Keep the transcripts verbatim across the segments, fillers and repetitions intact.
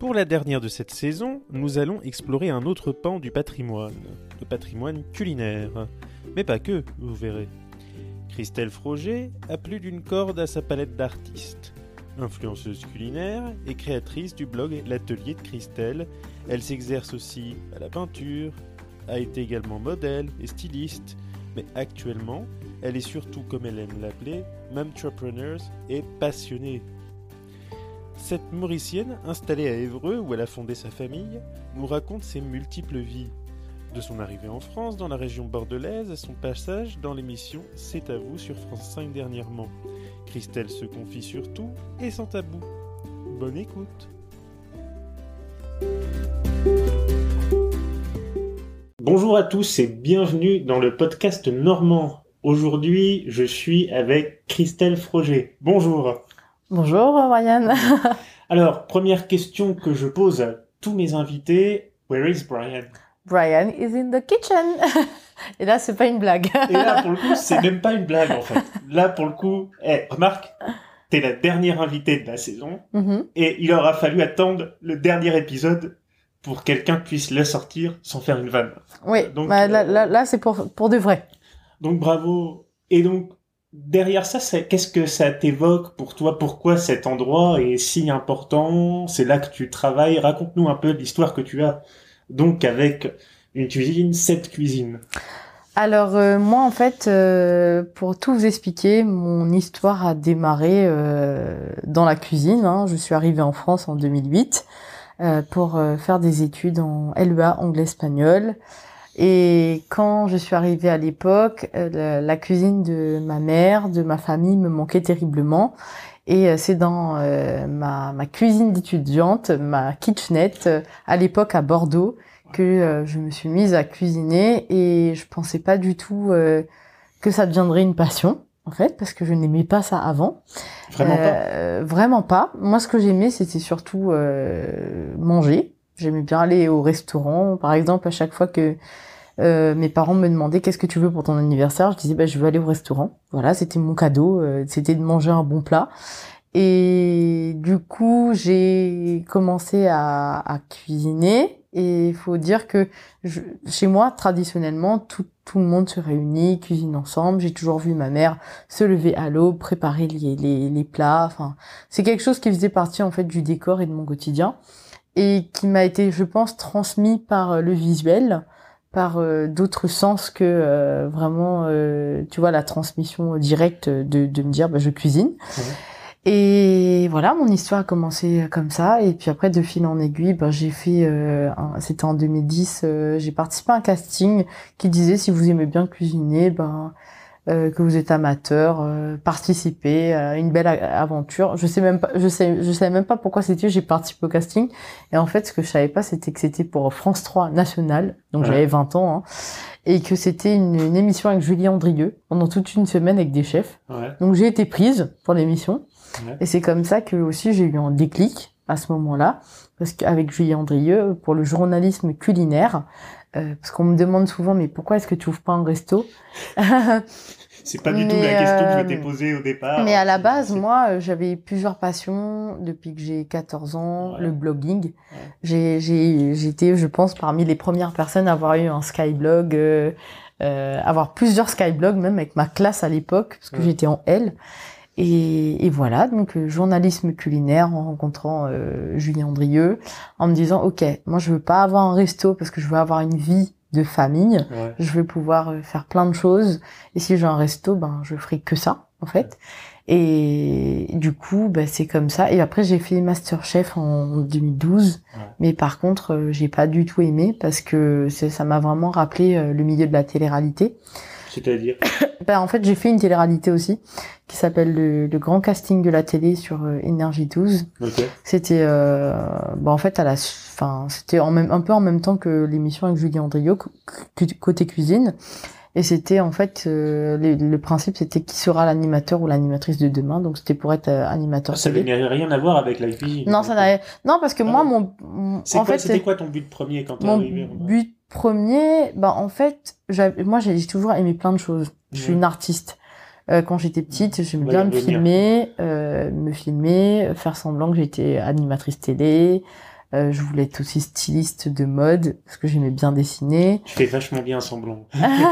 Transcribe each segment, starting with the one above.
Pour la dernière de cette saison, nous allons explorer un autre pan du patrimoine, le patrimoine culinaire. Mais pas que, vous verrez. Christelle Froger a plus d'une corde à sa palette d'artistes. Influenceuse culinaire et créatrice du blog L'Atelier de Christelle, elle s'exerce aussi à la peinture, a été également modèle et styliste, mais actuellement, elle est surtout, comme elle aime l'appeler, momtrepreneur et passionnée. Cette Mauricienne, installée à Évreux où elle a fondé sa famille, nous raconte ses multiples vies. De son arrivée en France, dans la région bordelaise, à son passage dans l'émission C'est à vous sur France cinq dernièrement. Christelle se confie sur tout et sans tabou. Bonne écoute. Bonjour à tous et bienvenue dans le podcast normand. Aujourd'hui, je suis avec Christelle Froger. Bonjour. Bonjour Ryan. Alors, première question que je pose à tous mes invités, where is Brian? Brian is in the kitchen. Et là, c'est pas une blague. Et là, pour le coup, c'est même pas une blague en fait. Là, pour le coup, hey, remarque, t'es la dernière invitée de la saison mm-hmm. et il aura fallu attendre le dernier épisode pour que quelqu'un puisse le sortir sans faire une vanne. Oui, donc, bah, là, euh, là, là, c'est pour, pour de vrai. Donc, bravo. Et donc, derrière ça, c'est, qu'est-ce que ça t'évoque pour toi? Pourquoi cet endroit est si important? C'est là que tu travailles. Raconte-nous un peu l'histoire que tu as donc avec une cuisine, cette cuisine. Alors euh, moi en fait, euh, pour tout vous expliquer, mon histoire a démarré euh, dans la cuisine. Hein. Je suis arrivée en France en deux mille huit euh, pour euh, faire des études en L E A anglais-espagnol. Et quand je suis arrivée à l'époque, euh, la, la cuisine de ma mère, de ma famille me manquait terriblement. Et euh, c'est dans euh, ma, ma cuisine d'étudiante, ma kitchenette, euh, à l'époque à Bordeaux, que euh, je me suis mise à cuisiner. Et je pensais pas du tout euh, que ça deviendrait une passion, en fait, parce que je n'aimais pas ça avant. Vraiment euh, pas Vraiment pas. Moi, ce que j'aimais, c'était surtout euh, manger. J'aimais bien aller au restaurant. Par exemple, à chaque fois que euh, mes parents me demandaient qu'est-ce que tu veux pour ton anniversaire, je disais bah je veux aller au restaurant. Voilà, c'était mon cadeau, euh, c'était de manger un bon plat. Et du coup, j'ai commencé à, à cuisiner. Et il faut dire que je, chez moi, traditionnellement, tout, tout le monde se réunit, cuisine ensemble. J'ai toujours vu ma mère se lever à l'aube, préparer les, les, les plats. Enfin, c'est quelque chose qui faisait partie en fait du décor et de mon quotidien. Et qui m'a été, je pense, transmis par le visuel, par euh, d'autres sens que euh, vraiment, euh, tu vois, la transmission directe de, de me dire, bah, je cuisine. Mmh. Et voilà, mon histoire a commencé comme ça. Et puis après, de fil en aiguille, bah, j'ai fait, euh, un, c'était en deux mille dix, euh, j'ai participé à un casting qui disait si vous aimez bien cuisiner, ben Euh, que vous êtes amateur, euh, participez à une belle aventure. Je sais même pas, je sais, je savais même pas pourquoi c'était. J'ai participé au casting et en fait, ce que je savais pas, c'était que c'était pour France trois National, donc ouais. J'avais vingt ans, hein, et que c'était une, une émission avec Julie Andrieux pendant toute une semaine avec des chefs. Ouais. Donc j'ai été prise pour l'émission ouais. Et c'est comme ça que aussi j'ai eu un déclic à ce moment-là, parce qu'avec Julie Andrieux pour le journalisme culinaire. Euh, parce qu'on me demande souvent, mais pourquoi est-ce que tu ouvres pas un resto? C'est pas du mais tout la question euh, que je m'étais posée au départ. Mais à la base, c'est... moi, j'avais plusieurs passions depuis que j'ai quatorze ans. Ouais. Le blogging. Ouais. J'ai, j'ai, j'étais, je pense, parmi les premières personnes à avoir eu un Skyblog, euh, euh, avoir plusieurs Skyblogs, même avec ma classe à l'époque, parce que ouais. J'étais en L. Et, et voilà, donc euh, journalisme culinaire en rencontrant euh, Julie Andrieux, en me disant ok, moi je veux pas avoir un resto parce que je veux avoir une vie de famille, ouais. Je veux pouvoir euh, faire plein de choses et si j'ai un resto, ben je ferai que ça en fait. Et du coup, ben c'est comme ça. Et après j'ai fait MasterChef en deux mille douze, ouais. Mais par contre euh, j'ai pas du tout aimé parce que c'est, ça m'a vraiment rappelé euh, le milieu de la télé-réalité. C'est-à-dire ben, en fait, j'ai fait une télé-réalité aussi, qui s'appelle le, le grand casting de la télé sur euh, Énergie douze. Okay. C'était, euh, ben, en fait, à la, enfin, c'était en même, un peu en même temps que l'émission avec Julie Andrieux, côté cuisine. Et c'était, en fait, euh, le, le principe, c'était qui sera l'animateur ou l'animatrice de demain. Donc, c'était pour être euh, animateur. Ça n'avait rien à voir avec la cuisine. Non, ça n'avait, non, parce que ah moi, mon, mon c'est en quoi, fait, c'était quoi ton but premier quand t'es mon arrivé? Mon but premier, bah, en fait, j'avais, moi, j'ai, j'ai toujours aimé plein de choses. Je suis une artiste. Euh, quand j'étais petite, j'aimais bien me filmer, euh, me filmer, faire semblant que j'étais animatrice télé, Euh, je voulais être aussi styliste de mode parce que j'aimais bien dessiner. Tu fais vachement bien semblant.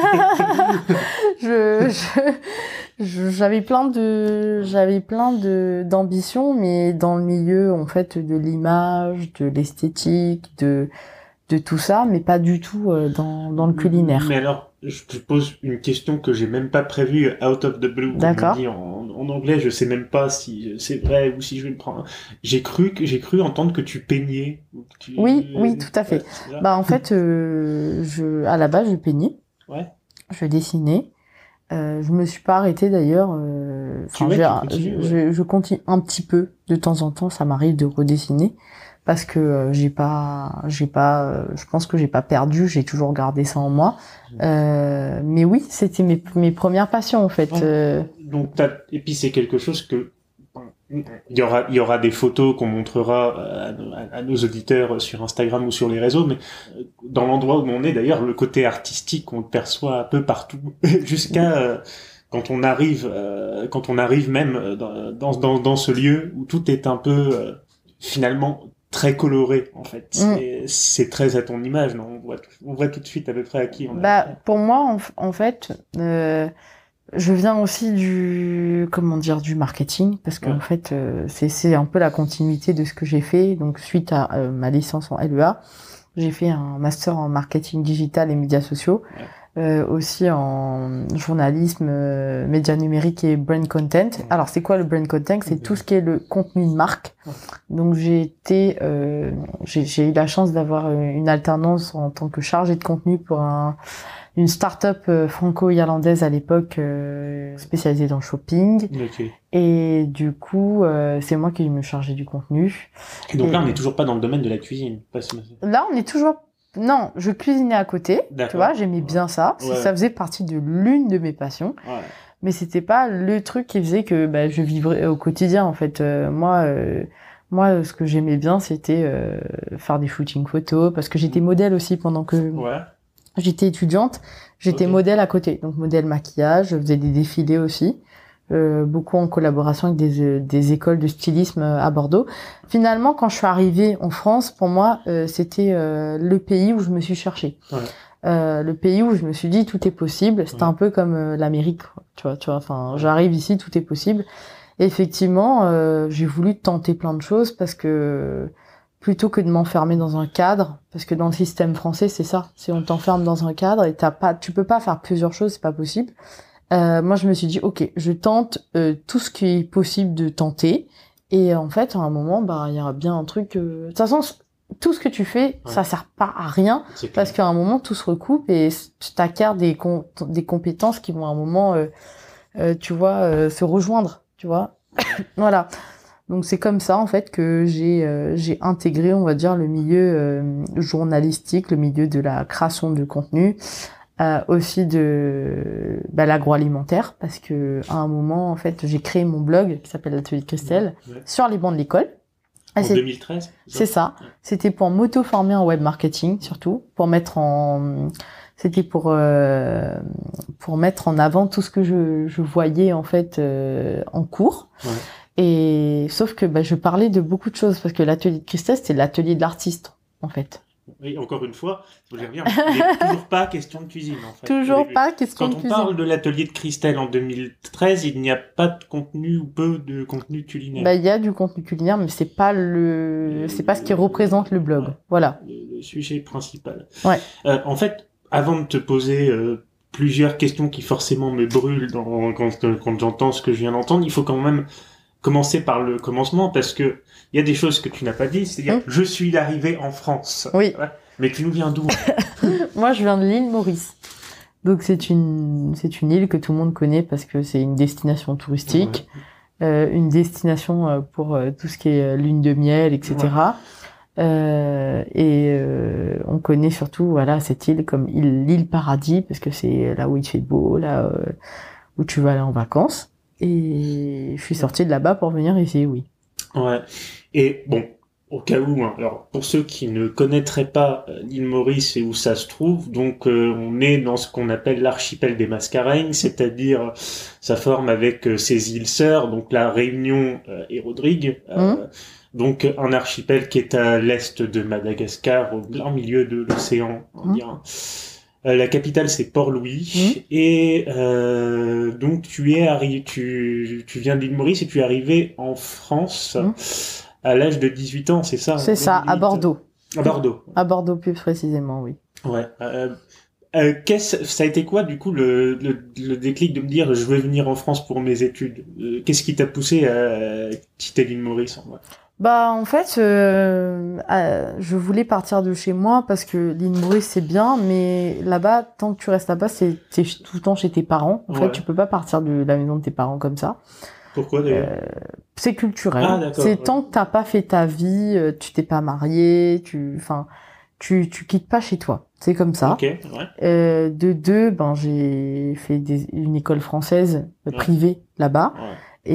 je, je, je- j'avais plein de, j'avais plein de d'ambitions, mais dans le milieu en fait de l'image, de l'esthétique, de de tout ça, mais pas du tout euh, dans dans le culinaire. Mais alors, je te pose une question que j'ai même pas prévue, out of the blue, comme D'accord. on dit en, en anglais. Je sais même pas si c'est vrai ou si je vais le prendre. J'ai cru que j'ai cru entendre que tu peignais. ou que tu- Oui, oui, tout à fait. Ouais, c'est ça. Bah en fait, euh, je à la base je peignais, Ouais. je dessinais. Euh, je me suis pas arrêtée d'ailleurs. Euh, Tu- enfin, ouais, j'ai- tu continues, je, ouais. je, je continue un petit peu de temps en temps. Ça m'arrive de redessiner parce que euh, j'ai pas, j'ai pas. euh, je pense que j'ai pas perdu. J'ai toujours gardé ça en moi. Euh, mais oui, c'était mes mes premières passions en fait. Ouais. Euh, Donc, t'as... et puis c'est quelque chose que il y aura, il y aura des photos qu'on montrera à, nos- à nos auditeurs sur Instagram ou sur les réseaux, mais euh, dans l'endroit où on est, d'ailleurs, le côté artistique, on le perçoit un peu partout, jusqu'à euh, quand on arrive, euh, quand on arrive même euh, dans, dans, dans, dans ce lieu où tout est un peu euh, finalement très coloré, en fait. C'est, c'est très à ton image, non? On voit, on voit tout de suite à peu près à qui on a bah affaire. pour moi en, f- en fait. Euh, Je viens aussi du, comment dire, du marketing, parce qu'en Ouais. fait, euh, c'est c'est un peu la continuité de ce que j'ai fait. Donc, suite à euh, ma licence en L E A, j'ai fait un master en marketing digital et médias sociaux, Ouais. euh, aussi en journalisme, euh, médias numériques et brand content. Ouais. Alors, c'est quoi le brand content? C'est Ouais. tout ce qui est le contenu de marque. Ouais. Donc, j'ai été, euh, j'ai j'ai eu la chance d'avoir une alternance en tant que chargée de contenu pour un une start-up euh, franco-irlandaise à l'époque euh, spécialisée dans le shopping. Ok. Et du coup, euh, c'est moi qui me chargeais du contenu. Et donc Et- là, on n'est toujours pas dans le domaine de la cuisine. Pas ce- Là, on est toujours... Non, je cuisinais à côté, tu D'accord. vois, j'aimais bien ça. Ouais. Ça faisait partie de l'une de mes passions. Ouais. Mais c'était pas le truc qui faisait que bah, je vivrais au quotidien, en fait. Euh, moi... Euh, Moi, ce que j'aimais bien, c'était euh, faire des shootings photos, parce que j'étais modèle aussi pendant que Ouais. j'étais étudiante, j'étais Ok. modèle à côté, donc modèle maquillage, je faisais des défilés aussi, euh, beaucoup en collaboration avec des, euh, des écoles de stylisme euh, à Bordeaux. Finalement, quand je suis arrivée en France, pour moi, euh, c'était euh, le pays où je me suis cherchée. Ouais. Euh, le pays où je me suis dit tout est possible. C'était Ouais. un peu comme euh, l'Amérique, quoi. tu vois, tu vois. Enfin, j'arrive ici, tout est possible. Et effectivement, euh, j'ai voulu tenter plein de choses parce que plutôt que de m'enfermer dans un cadre, parce que dans le système français, c'est ça, c'est on t'enferme dans un cadre et t'as pas, tu peux pas faire plusieurs choses, c'est pas possible. Euh, moi, je me suis dit, ok, je tente euh, tout ce qui est possible de tenter, et en fait, à un moment, bah, il y aura bien un truc. Euh... De toute façon, tout ce que tu fais, Ouais. ça sert pas à rien, C'est clair. parce qu'à un moment, tout se recoupe et tu t'acquiers des com- des compétences qui vont à un moment, euh, euh, tu vois, euh, se rejoindre, tu vois. Voilà. Donc c'est comme ça en fait que j'ai euh, j'ai intégré, on va dire, le milieu euh, journalistique, le milieu de la création de contenu, euh, aussi de bah, l'agroalimentaire, parce que à un moment en fait j'ai créé mon blog qui s'appelle l'Atelier de Christelle Ouais. sur les bancs de l'école. En Ah, c'est- deux mille treize. c'est ça. Ouais. C'était pour m'auto-former en web marketing, surtout, pour mettre en, c'était pour euh, pour mettre en avant tout ce que je, je voyais en fait euh, en cours. Ouais. Et sauf que bah, je parlais de beaucoup de choses parce que l'atelier de Christelle, c'était l'atelier de l'artiste en fait. Oui, encore une fois, faut que j'y revienne. Il n'est toujours pas question de cuisine, en fait. Toujours Les- pas question Quand de on cuisine. parle de l'atelier de Christelle en deux mille treize, il n'y a pas de contenu ou peu de contenu culinaire. Bah il y a du contenu culinaire, mais c'est pas le, c'est pas ce qui représente le blog. Ouais. Voilà. Le, le sujet principal. Ouais. Euh, en fait, avant de te poser euh, plusieurs questions qui forcément me brûlent dans, quand, quand j'entends ce que je viens d'entendre, il faut quand même commencer par le commencement parce que il y a des choses que tu n'as pas dit, c'est-à-dire Mmh. je suis arrivé en France. Oui. Ouais. Mais tu nous viens d'où? Moi, je viens de l'île Maurice. Donc c'est une c'est une île que tout le monde connaît parce que c'est une destination touristique, euh, une destination euh, pour euh, tout ce qui est euh, lune de miel, et cetera. Euh, et euh, on connaît surtout voilà cette île comme île, l'île paradis parce que c'est là où il fait beau, là euh, où tu vas aller en vacances. Et je suis sortie de là-bas pour venir ici, oui. Ouais. Et bon, au cas où, hein, alors pour ceux qui ne connaîtraient pas euh, l'île Maurice et où ça se trouve, donc euh, on est dans ce qu'on appelle l'archipel des Mascareignes, c'est-à-dire euh, ça forme avec euh, ses îles sœurs, donc la Réunion euh, et Rodrigue, euh, Mmh. Donc un archipel qui est à l'est de Madagascar, au plein milieu de l'océan Indien. Mmh. Euh, la capitale c'est Port-Louis mmh. et euh, donc tu es arri- tu tu viens de l'île Maurice et tu es arrivé en France mmh. à l'âge de dix-huit ans, c'est ça? C'est ça, à Bordeaux. À Bordeaux. À Bordeaux plus précisément, oui. Ouais. Euh, euh, qu'est-ce, ça a été quoi du coup le, le, le déclic de me dire je veux venir en France pour mes études? euh, Qu'est-ce qui t'a poussé à quitter l'île Maurice en vrai? Bah en fait, euh, euh, je voulais partir de chez moi parce que l'île Maurice c'est bien, mais là-bas, tant que tu restes là-bas, c'est t'es tout le temps chez tes parents. En ouais. fait, tu peux pas partir de la maison de tes parents comme ça. Pourquoi d'ailleurs? euh, C'est culturel. Ah, c'est ouais. tant que t'as pas fait ta vie, tu t'es pas marié, tu, enfin, tu tu quittes pas chez toi. C'est comme ça. Okay, ouais. euh, de deux, ben j'ai fait des, une école française euh, privée ouais. là-bas. Ouais.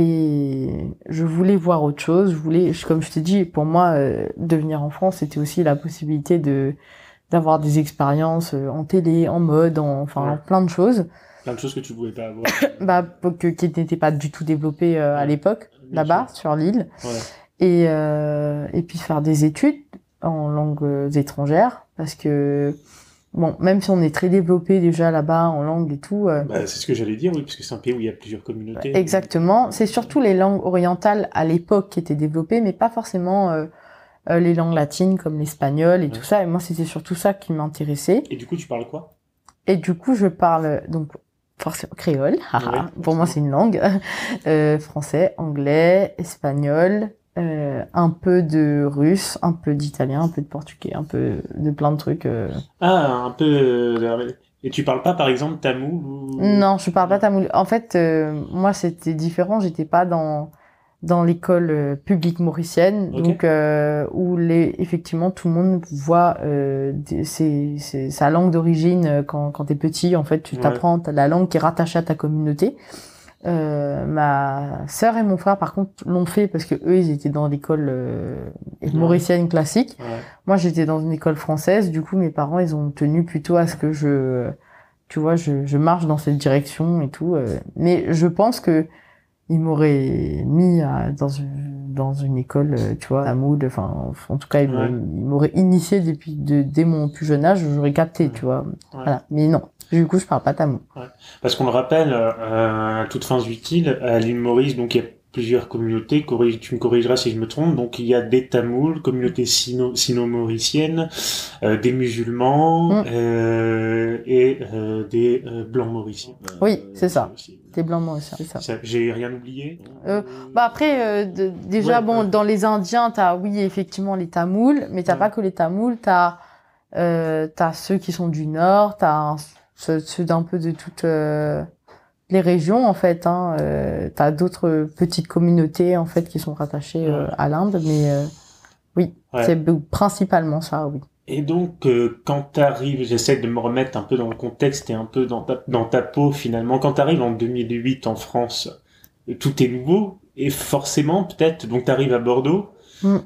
Et je voulais voir autre chose. Je voulais, comme je t'ai dit, pour moi, euh, de venir en France, c'était aussi la possibilité de d'avoir des expériences en télé, en mode, en, enfin, ouais. plein de choses. Plein de choses que tu pouvais pas avoir. bah, que, qui n'étaient pas du tout développées euh, ouais. à l'époque, bien là-bas, sûr. Sur l'île. Ouais. Et euh, et puis faire des études en langues étrangères, parce que bon, même si on est très développé déjà là-bas en langue et tout. Euh, bah, c'est ce que j'allais dire, oui, parce que c'est un pays où il y a plusieurs communautés. Exactement. C'est surtout les langues orientales à l'époque qui étaient développées, mais pas forcément euh, euh, les langues latines comme l'espagnol et ouais. tout ça. Et moi, c'était surtout ça qui m'intéressait. Et du coup, tu parles quoi? Et du coup, je parle donc forcément créole. Ouais, pour moi, c'est une langue. euh, français, anglais, espagnol. Euh, un peu de russe, un peu d'italien, un peu de portugais, un peu de plein de trucs. Euh... Ah, un peu. Euh, et tu parles pas, par exemple, tamoul ou... Non, je parle pas tamoul. En fait, euh, moi, c'était différent. J'étais pas dans dans l'école euh, publique mauricienne, okay. donc euh, où les effectivement tout le monde voit euh, c'est c'est sa langue d'origine euh, quand quand t'es petit. En fait, tu ouais. t'apprends la langue qui est rattachée à ta communauté. Euh, ma sœur et mon frère par contre l'ont fait parce que eux ils étaient dans l'école euh, mauricienne classique. Ouais. Moi j'étais dans une école française, du coup mes parents ils ont tenu plutôt à ce que je tu vois je je marche dans cette direction et tout euh, mais je pense que ils m'auraient mis à, dans une dans une école euh, tu vois à mood, enfin en tout cas ils ouais. m'auraient initié depuis de, dès mon plus jeune âge, j'aurais capté ouais. tu vois ouais. voilà, mais non. Du coup, je parle pas tamoul. Ouais. Parce qu'on le rappelle, euh, à toutes fins utiles, à l'île Maurice, donc il y a plusieurs communautés. Corrige, tu me corrigeras si je me trompe. Donc il y a des Tamouls, communauté sino, sino-mauricienne, euh, des musulmans mm. euh, et euh, des euh, blancs mauriciens. Oui, c'est ça. Aussi. Des blancs mauriciens, c'est ça. ça J'ai rien oublié. Euh, bah après, euh, de, déjà ouais, bon, ouais. dans les Indiens, t'as oui effectivement les Tamouls, mais t'as ouais. pas que les Tamouls. T'as euh, t'as ceux qui sont du Nord, t'as ceux, ceux d'un peu de toutes euh, les régions en fait. Hein. Euh, t'as d'autres petites communautés en fait qui sont rattachées euh, à l'Inde, mais euh, oui, ouais. c'est principalement ça, oui. Et donc, euh, quand t'arrives, j'essaie de me remettre un peu dans le contexte et un peu dans ta, dans ta peau finalement. Quand t'arrives en deux mille huit en France, tout est nouveau et forcément peut-être. Donc t'arrives à Bordeaux mm.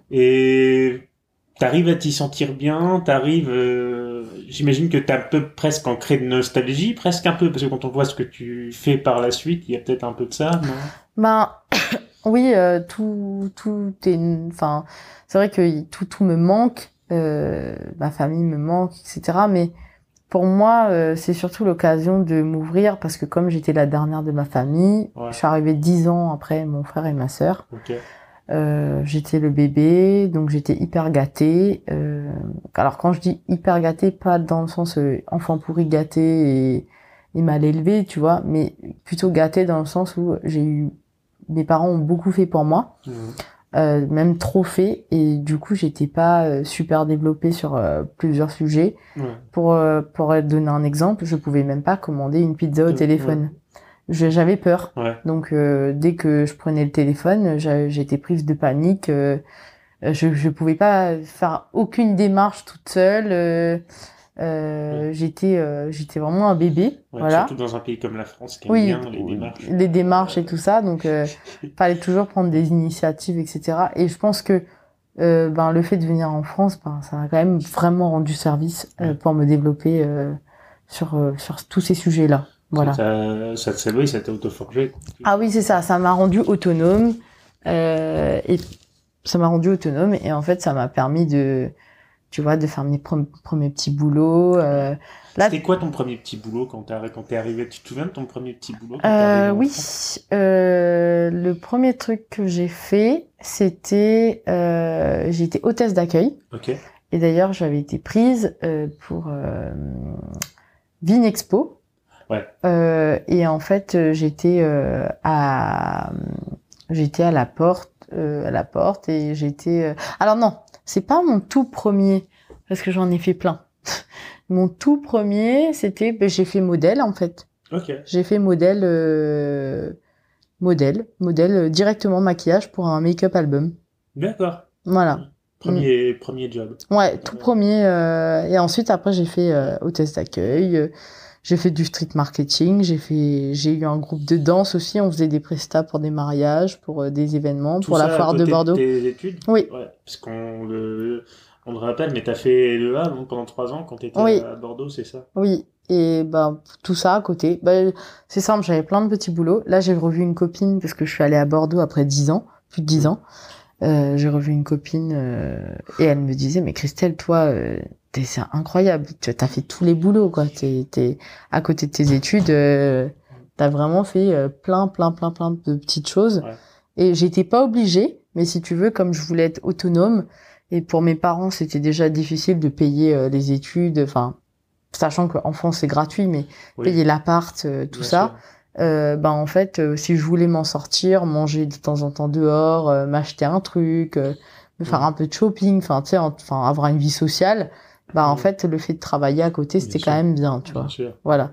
et t'arrives à t'y sentir bien, t'arrives, euh, j'imagine que t'as un peu presque ancré de nostalgie, presque un peu, parce que quand on voit ce que tu fais par la suite, il y a peut-être un peu de ça, non? Ben, oui, euh, tout, tout est, enfin, c'est vrai que tout, tout me manque, euh, ma famille me manque, et cetera. Mais pour moi, euh, c'est surtout l'occasion de m'ouvrir, parce que comme j'étais la dernière de ma famille, ouais. je suis arrivée dix ans après mon frère et ma sœur. Okay. Euh, j'étais le bébé, donc j'étais hyper gâtée. Euh, alors quand je dis hyper gâtée, pas dans le sens euh, enfant pourri gâté et, et mal élevé, tu vois, mais plutôt gâtée dans le sens où j'ai eu, mes parents ont beaucoup fait pour moi, mmh. euh, même trop fait, et du coup j'étais pas euh, super développée sur euh, plusieurs sujets. Mmh. Pour euh, pour donner un exemple, je pouvais même pas commander une pizza au mmh. téléphone. J'avais peur. Ouais. Donc, euh, dès que je prenais le téléphone, j'étais prise de panique. Euh, je je pouvais pas faire aucune démarche toute seule. Euh, euh, ouais. J'étais euh, j'étais vraiment un bébé. Ouais, voilà. Surtout dans un pays comme la France qui aime oui, bien les démarches. Les démarches et tout ça. Donc, euh, fallait toujours prendre des initiatives, et cetera. Et je pense que euh, ben le fait de venir en France, ben ça a quand même vraiment rendu service euh, pour me développer euh, sur euh, sur tous ces sujets-là. Voilà. Ça, ça, ça, oui, ça t'a auto-forgé. Ah oui, c'est ça. Ça m'a rendu autonome. Euh, et ça m'a rendu autonome et en fait, ça m'a permis de, tu vois, de faire mes pre- premiers petits boulots. Euh, là, C'était quoi ton premier petit boulot quand t'es arri- quand t'es arrivé? Tu te souviens de ton premier petit boulot quand t'es euh, arrivé en oui, France? euh, le premier truc que j'ai fait, c'était, euh, j'ai été hôtesse d'accueil. Ok. Et d'ailleurs, j'avais été prise euh, pour euh, Vinexpo. Ouais. Euh, et en fait, euh, j'étais euh, à j'étais à la porte, euh, à la porte, et j'étais. Euh... Alors non, c'est pas mon tout premier parce que j'en ai fait plein. Mon tout premier, c'était, ben, j'ai fait modèle en fait. Ok. J'ai fait modèle, euh, modèle, modèle euh, directement maquillage pour un make-up album. D'accord. Voilà. Premier, mm. premier job. Ouais, tout euh... premier. Euh... Et ensuite, après, j'ai fait euh, hôtesse d'accueil. Euh, j'ai fait du street marketing. J'ai fait, j'ai eu un groupe de danse aussi. On faisait des prestats pour des mariages, pour euh, des événements, tout pour ça la foire à côté de Bordeaux. De tes études. Oui. Ouais, parce qu'on le, on le rappelle, mais t'as fait le A donc pendant trois ans quand t'étais oui. à Bordeaux, c'est ça? Oui. Et ben tout ça à côté. Ben, c'est simple. J'avais plein de petits boulots. Là, j'ai revu une copine parce que je suis allée à Bordeaux après dix ans, plus de dix ans. Euh, j'ai revu une copine euh, et elle me disait mais Christelle, toi euh, t'es, c'est incroyable, tu as fait tous les boulots quoi, t'es, t'es à côté de tes études, euh, t'as vraiment fait euh, plein plein plein plein de petites choses. Ouais. Et j'étais pas obligée, mais si tu veux, comme je voulais être autonome et pour mes parents c'était déjà difficile de payer euh, les études, enfin sachant qu'en France c'est gratuit, mais oui. payer l'appart, euh, tout Bien ça. Sûr. Euh, bah en fait euh, si je voulais m'en sortir, manger de temps en temps dehors, euh, m'acheter un truc, euh, me faire mmh. un peu de shopping, enfin tu sais, enfin avoir une vie sociale, bah mmh. en fait le fait de travailler à côté c'était bien quand sûr. Même bien, tu bien vois. Sûr. Voilà.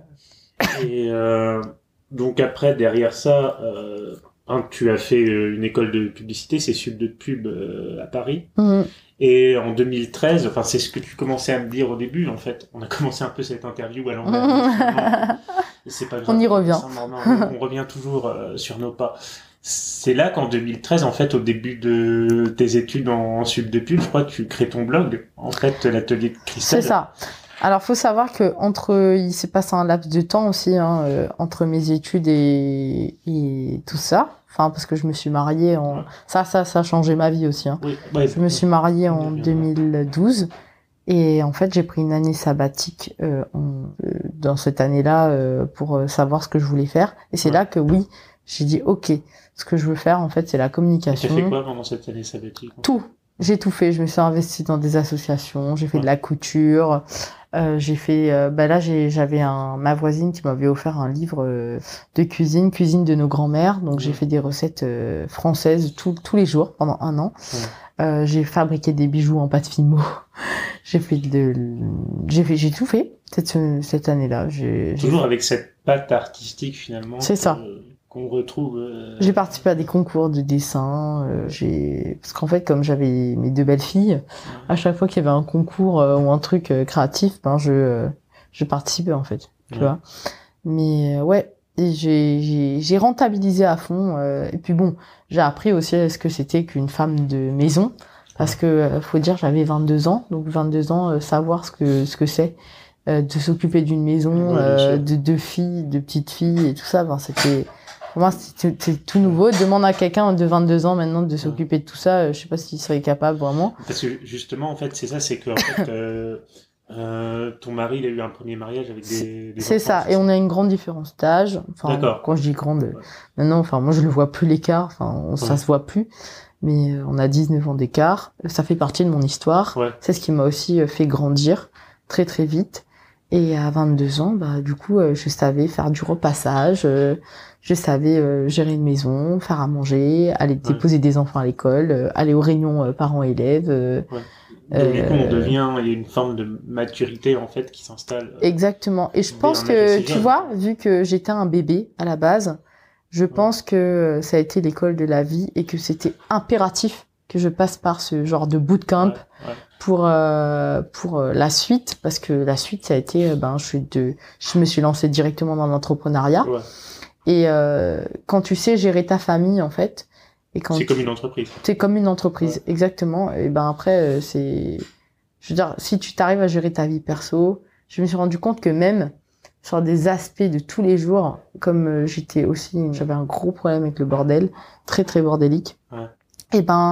Et euh, donc après derrière ça, euh, hein, tu as fait une école de publicité, c'est Sud de Pub euh, à Paris. Mmh. Et en deux mille treize, enfin c'est ce que tu commençais à me dire au début en fait. On a commencé un peu cette interview à l'envers. C'est pas grave. On y revient. On, on revient toujours euh, sur nos pas. C'est là qu'en deux mille treize, en fait, au début de tes études en, en sub de pub, je crois que tu crées ton blog. En fait, l'atelier de Christelle. C'est ça. Alors, faut savoir que entre, il s'est passé un laps de temps aussi hein, euh, entre mes études et, et tout ça. Enfin, parce que je me suis mariée en. Ouais. Ça, ça, ça a changé ma vie aussi. Hein. Oui. Ouais, je me suis mariée en deux mille douze. Et en fait, j'ai pris une année sabbatique euh, en, euh, dans cette année-là euh, pour euh, savoir ce que je voulais faire. Et c'est ouais. là que oui, j'ai dit ok, ce que je veux faire en fait, c'est la communication. Tu as fait quoi pendant cette année sabbatique? Tout. J'ai tout fait. Je me suis investie dans des associations. J'ai fait ouais. de la couture. Euh, j'ai fait. Euh, bah là, j'ai, j'avais un ma voisine qui m'avait offert un livre euh, de cuisine, cuisine de nos grands-mères. Donc ouais. j'ai fait des recettes euh, françaises tout, tous les jours pendant un an. Ouais. Euh, j'ai fabriqué des bijoux en pâte fimo. j'ai fait de, j'ai fait, j'ai tout fait cette cette année-là. J'ai, Toujours j'ai... avec cette patte artistique finalement. C'est ça. Euh, qu'on retrouve. Euh... J'ai participé à des concours de dessin. Euh, j'ai, parce qu'en fait, comme j'avais mes deux belles filles, ouais. à chaque fois qu'il y avait un concours euh, ou un truc euh, créatif, ben je, euh, je participais en fait. Tu ouais. vois. Mais euh, ouais. Et j'ai, j'ai, j'ai rentabilisé à fond. Euh, et puis bon, j'ai appris aussi ce que c'était qu'une femme de maison. Parce que, euh, faut dire, j'avais vingt-deux ans. Donc vingt-deux ans, euh, savoir ce que, ce que c'est euh, de s'occuper d'une maison, ouais, euh, de deux filles, de petites filles et tout ça. Ben, c'était, pour moi, c'était, c'était tout nouveau. Demande à quelqu'un de vingt-deux ans maintenant de s'occuper de tout ça. Euh, je sais pas s'il serait capable vraiment. Parce que justement, en fait, c'est ça, c'est que, en fait, euh... Euh, ton mari, il a eu un premier mariage avec des, des c'est enfants, ça, c'est et ça. on a une grande différence d'âge. Enfin, D'accord. Quand je dis grande, ouais. maintenant, enfin, moi, je le vois plus l'écart. Enfin, on, ouais. ça se voit plus. Mais euh, on a dix-neuf ans d'écart. Ça fait partie de mon histoire. Ouais. C'est ce qui m'a aussi fait grandir très très vite. Et à vingt-deux ans, bah, du coup, euh, je savais faire du repassage. Euh, je savais euh, gérer une maison, faire à manger, aller ouais. déposer des enfants à l'école, euh, aller aux réunions euh, parents-élèves. Euh, ouais. Donc, du coup, on devient, il y a une forme de maturité, en fait, qui s'installe. Exactement. Et je pense que, tu vois, vu que j'étais un bébé à la base, je ouais. pense que ça a été l'école de la vie et que c'était impératif que je passe par ce genre de bootcamp ouais, ouais. pour, euh, pour la suite, parce que la suite, ça a été, ben, je suis de, je me suis lancée directement dans l'entrepreneuriat. Ouais. Et, euh, quand tu sais gérer ta famille, en fait, et quand c'est tu... comme une entreprise. C'est comme une entreprise, ouais. exactement. Et ben après, c'est, je veux dire, si tu t'arrives à gérer ta vie perso, je me suis rendu compte que même sur des aspects de tous les jours, comme j'étais aussi, j'avais un gros problème avec le bordel, très très bordélique. Ouais. Et ben,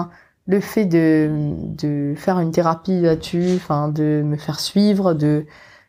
le fait de, de faire une thérapie là-dessus, enfin, de me faire suivre, de,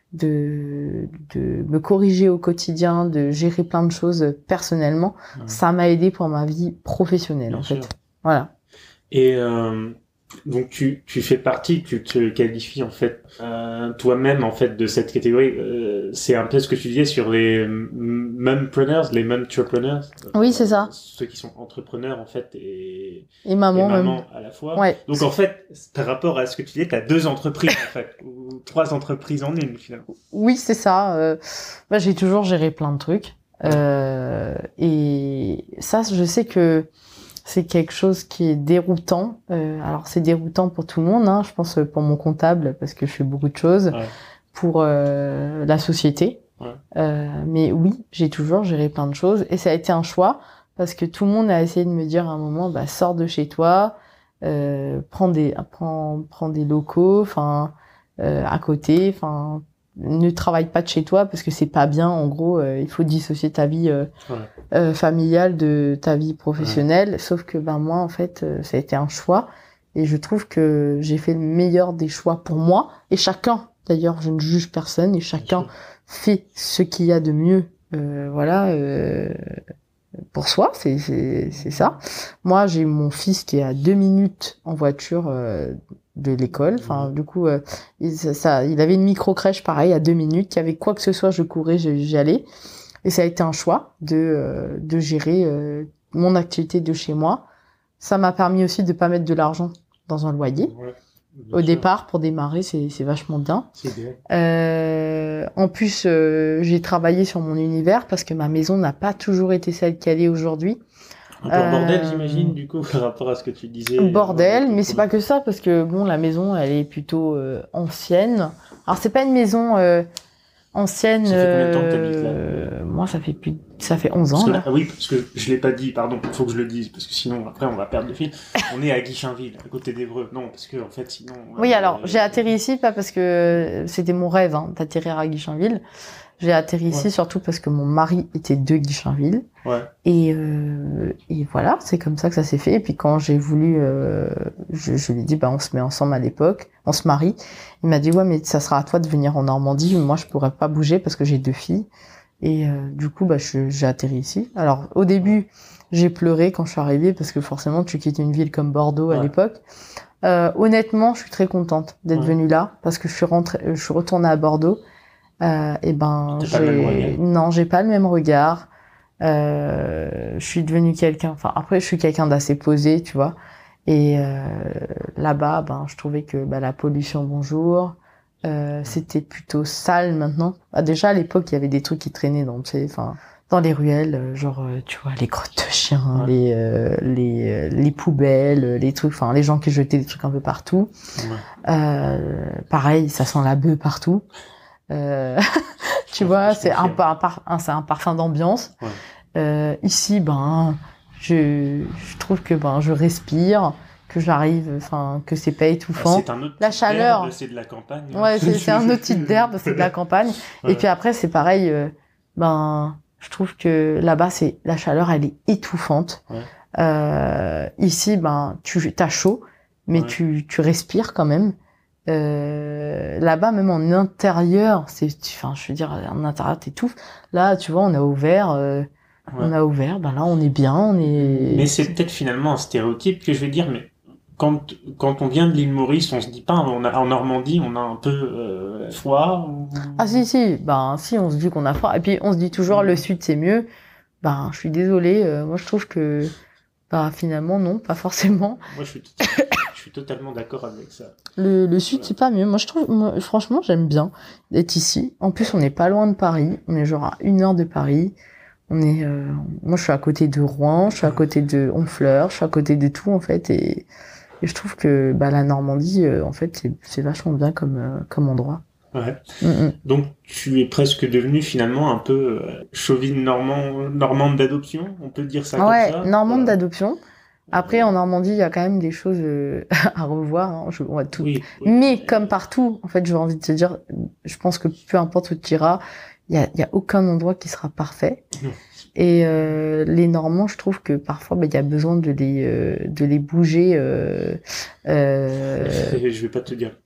de, de me corriger au quotidien, de gérer plein de choses personnellement, ouais. ça m'a aidé pour ma vie professionnelle, Bien en sûr. fait. Voilà. Et euh, donc tu tu fais partie, tu te qualifies en fait euh, toi-même en fait de cette catégorie. Euh, c'est un peu ce que tu disais sur les mumpreneurs, les mumtrepreneurs. Oui, c'est ça. Ceux qui sont entrepreneurs en fait et et maman, et maman même. à la fois. Ouais. Donc en fait, par rapport à ce que tu disais, t'as deux entreprises en fait, ou trois entreprises en une finalement. Oui, c'est ça. Euh, bah, j'ai toujours géré plein de trucs euh, et ça, je sais que c'est quelque chose qui est déroutant. Euh, alors c'est déroutant pour tout le monde, hein, je pense pour mon comptable parce que je fais beaucoup de choses, ouais. pour euh, la société. Ouais. Euh, mais oui, j'ai toujours géré plein de choses et ça a été un choix parce que tout le monde a essayé de me dire à un moment, bah sors de chez toi, euh, prends des, prends, prends des locaux, enfin euh, à côté, enfin. Ne travaille pas de chez toi parce que c'est pas bien. En gros, euh, il faut dissocier ta vie euh, ouais. euh, familiale de ta vie professionnelle. Ouais. Sauf que ben moi, en fait, euh, ça a été un choix et je trouve que j'ai fait le meilleur des choix pour moi. Et chacun, d'ailleurs, je ne juge personne et chacun fait ce qu'il y a de mieux. Euh, voilà. Euh, pour soi, c'est c'est c'est ça. Moi, j'ai mon fils qui est à deux minutes en voiture euh, de l'école. Enfin, du coup, euh, il, ça, ça, il avait une micro crèche pareil à deux minutes. Il y avait quoi que ce soit, je courais, j'y allais. Et ça a été un choix de euh, de gérer euh, mon activité de chez moi. Ça m'a permis aussi de pas mettre de l'argent dans un loyer. Ouais. Au sûr. départ, pour démarrer, c'est c'est vachement bien. C'est bien. Euh, en plus, euh, j'ai travaillé sur mon univers parce que ma maison n'a pas toujours été celle qu'elle est aujourd'hui. Un peu euh, bordel, j'imagine, du coup, par rapport à ce que tu disais. Bordel, mais c'est pas que ça parce que bon, la maison, elle est plutôt euh, ancienne. Alors c'est pas une maison euh, ancienne. Ça fait combien de temps que t'habites là euh, Moi, ça fait plus, ça fait onze ans. Parce que là. Là, ah oui, parce que je l'ai pas dit, pardon, il faut que je le dise, parce que sinon, après, on va perdre le fil. On est à Guichainville, à côté d'Évreux. Non, parce que, en fait, sinon... Oui, euh, alors, j'ai atterri ici, pas parce que c'était mon rêve, hein, d'atterrir à Guichainville. J'ai atterri ouais. ici surtout parce que mon mari était de Guichainville. Ouais. Et, euh, et voilà, c'est comme ça que ça s'est fait. Et puis quand j'ai voulu, euh, je, je lui ai dit, bah, on se met ensemble à l'époque, on se marie. Il m'a dit, ouais, mais ça sera à toi de venir en Normandie. Moi, je pourrais pas bouger parce que j'ai deux filles. Et euh, du coup, bah, je, j'ai atterri ici. Alors, au début, j'ai pleuré quand je suis arrivée parce que forcément, tu quittes une ville comme Bordeaux ouais. à l'époque. Euh, honnêtement, je suis très contente d'être ouais. venue là parce que je suis rentrée, je suis retournée à Bordeaux. Euh, et ben, j'ai... non, j'ai pas le même regard. Euh, je suis devenue quelqu'un. Enfin, après, je suis quelqu'un d'assez posé, tu vois. Et euh, là-bas, ben, je trouvais que bah, la pollution, bonjour. Euh, c'était plutôt sale maintenant. Ah, déjà à l'époque, il y avait des trucs qui traînaient dans, tu sais, enfin, dans les ruelles, genre, tu vois, les crottes de chiens, ouais. les, euh, les, euh, les poubelles, les trucs, enfin, les gens qui jetaient des trucs un peu partout. Ouais. Euh, pareil, ça sent la bœuf partout. Euh, tu ouais, vois, c'est un, un, un, c'est un parfum d'ambiance. Ouais. Euh, ici, ben, je, je trouve que ben, je respire, que j'arrive, enfin, que c'est pas étouffant. C'est un autre la chaleur, d'herbe, c'est de la campagne. Ouais, c'est, c'est un autre type d'herbe, c'est de la campagne. Ouais. Et puis après, c'est pareil. Euh, ben, je trouve que là-bas, c'est la chaleur, elle est étouffante. Ouais. Euh, ici, ben, tu t'as chaud, mais ouais. tu, tu respires quand même. Euh, là-bas, même en intérieur, c'est, enfin, je veux dire, en intérieur, t'étouffes. Là, tu vois, on a ouvert, euh, ouais. on a ouvert, ben là, on est bien, on est. Mais c'est peut-être finalement un stéréotype que je vais dire, mais quand quand on vient de l'île Maurice, on se dit pas, on a, en Normandie, on a un peu euh, froid. Ou... Ah si si, ben si, on se dit qu'on a froid, et puis on se dit toujours le sud c'est mieux. Ben, je suis désolée, euh, moi je trouve que, bah finalement non, pas forcément. Moi je suis. Je suis totalement d'accord avec ça. Le, le sud, voilà. C'est pas mieux. Moi, je trouve, moi, franchement, j'aime bien d'être ici. En plus, on n'est pas loin de Paris. On est genre à une heure de Paris. On est, euh, moi, je suis à côté de Rouen, je suis à côté de Honfleur, je suis à côté de tout, en fait. Et, et je trouve que, bah, la Normandie, euh, en fait, c'est, c'est vachement bien comme, euh, comme endroit. Ouais. Mm-mm. Donc, tu es presque devenue finalement un peu euh, chauvine normand, normande d'adoption, on peut dire ça ouais, comme ça. Ouais, normande voilà. d'adoption. Après, en Normandie, il y a quand même des choses euh, à revoir. Hein. Je, on va tout. Oui, oui. Mais comme partout, en fait, j'ai envie de te dire, je pense que peu importe où tu iras, il y a, y a aucun endroit qui sera parfait. Non, Et euh, les Normands, je trouve que parfois, il bah, y a besoin de les, euh, de les bouger. Euh, euh... Je vais pas te dire.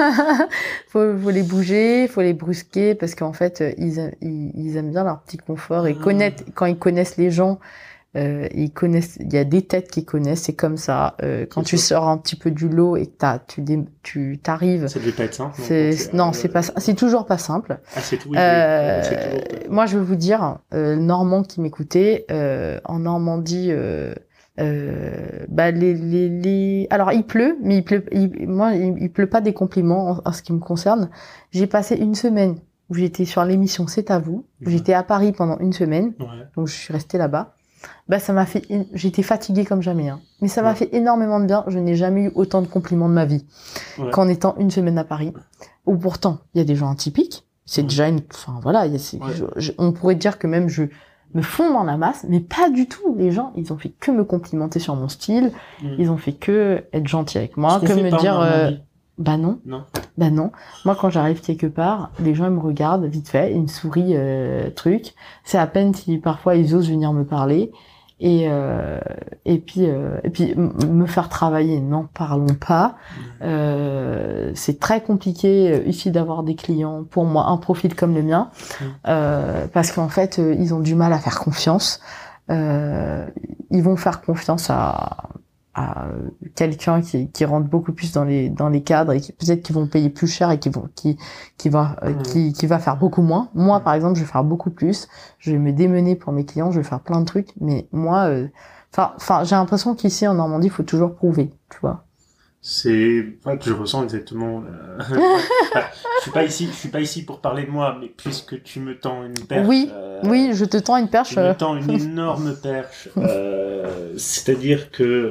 faut, faut les bouger, faut les brusquer, parce qu'en fait, ils, ils, ils aiment bien leur petit confort et Ah. connaître, quand ils connaissent les gens, euh, ils connaissent. Il y a des têtes qui connaissent. C'est comme ça. Euh, quand C'est tu ça. sors un petit peu du lot et que t'as, tu, dé, tu t'arrives. Ça devait pas être simple. C'est, c'est, non, euh, c'est pas, c'est toujours pas simple. Ah, c'est tout. Oui, Euh, oui, c'est toujours... moi, je veux vous dire, euh, Normand qui m'écoutait, euh, en Normandie, euh, euh, bah les, les, les, alors il pleut, mais il pleut, il, moi, il, il pleut pas des compliments en, en ce qui me concerne. J'ai passé une semaine où j'étais sur l'émission C'est à vous. Où Ouais. j'étais à Paris pendant une semaine, Ouais. donc je suis restée là-bas. Bah ça m'a fait, j'étais fatiguée comme jamais, hein. Mais ça m'a Ouais. fait énormément de bien. Je n'ai jamais eu autant de compliments de ma vie Ouais. qu'en étant une semaine à Paris. Où pourtant, il y a des gens atypiques. C'est Ouais. déjà une, enfin voilà, il y a, c'est- Ouais. je- je- on pourrait dire que même je me fonds dans la masse, mais pas du tout. Les gens, ils ont fait que me complimenter sur mon style. Mm. Ils ont fait que être gentils avec moi, Ce qu'on que fait me pas en dire, euh, Normandie. bah non, Non. bah non. Moi, quand j'arrive quelque part, les gens ils me regardent vite fait, ils me sourient, euh, truc. C'est à peine si parfois ils osent venir me parler. Et euh, et puis euh, et puis m- me faire travailler, n'en parlons pas. Euh, c'est très compliqué euh, ici d'avoir des clients pour moi un profil comme le mien, euh, parce qu'en fait euh, ils ont du mal à faire confiance. Euh, ils vont faire confiance à à quelqu'un qui qui rentre beaucoup plus dans les dans les cadres et qui peut-être qu'ils vont payer plus cher et qui vont qui qui va euh, Mhm. qui qui va faire beaucoup moins. Moi par exemple, je vais faire beaucoup plus. Je vais me démener pour mes clients, je vais faire plein de trucs, mais moi euh, enfin enfin j'ai l'impression qu'ici en Normandie, il faut toujours prouver, tu vois. C'est, ouais, je ressens exactement. euh, enfin, je suis pas ici, je suis pas ici pour parler de moi, mais puisque tu me tends une perche. Oui, euh, Oui, je te tends une perche. Tu me euh, tends une énorme perche. Euh, c'est-à-dire que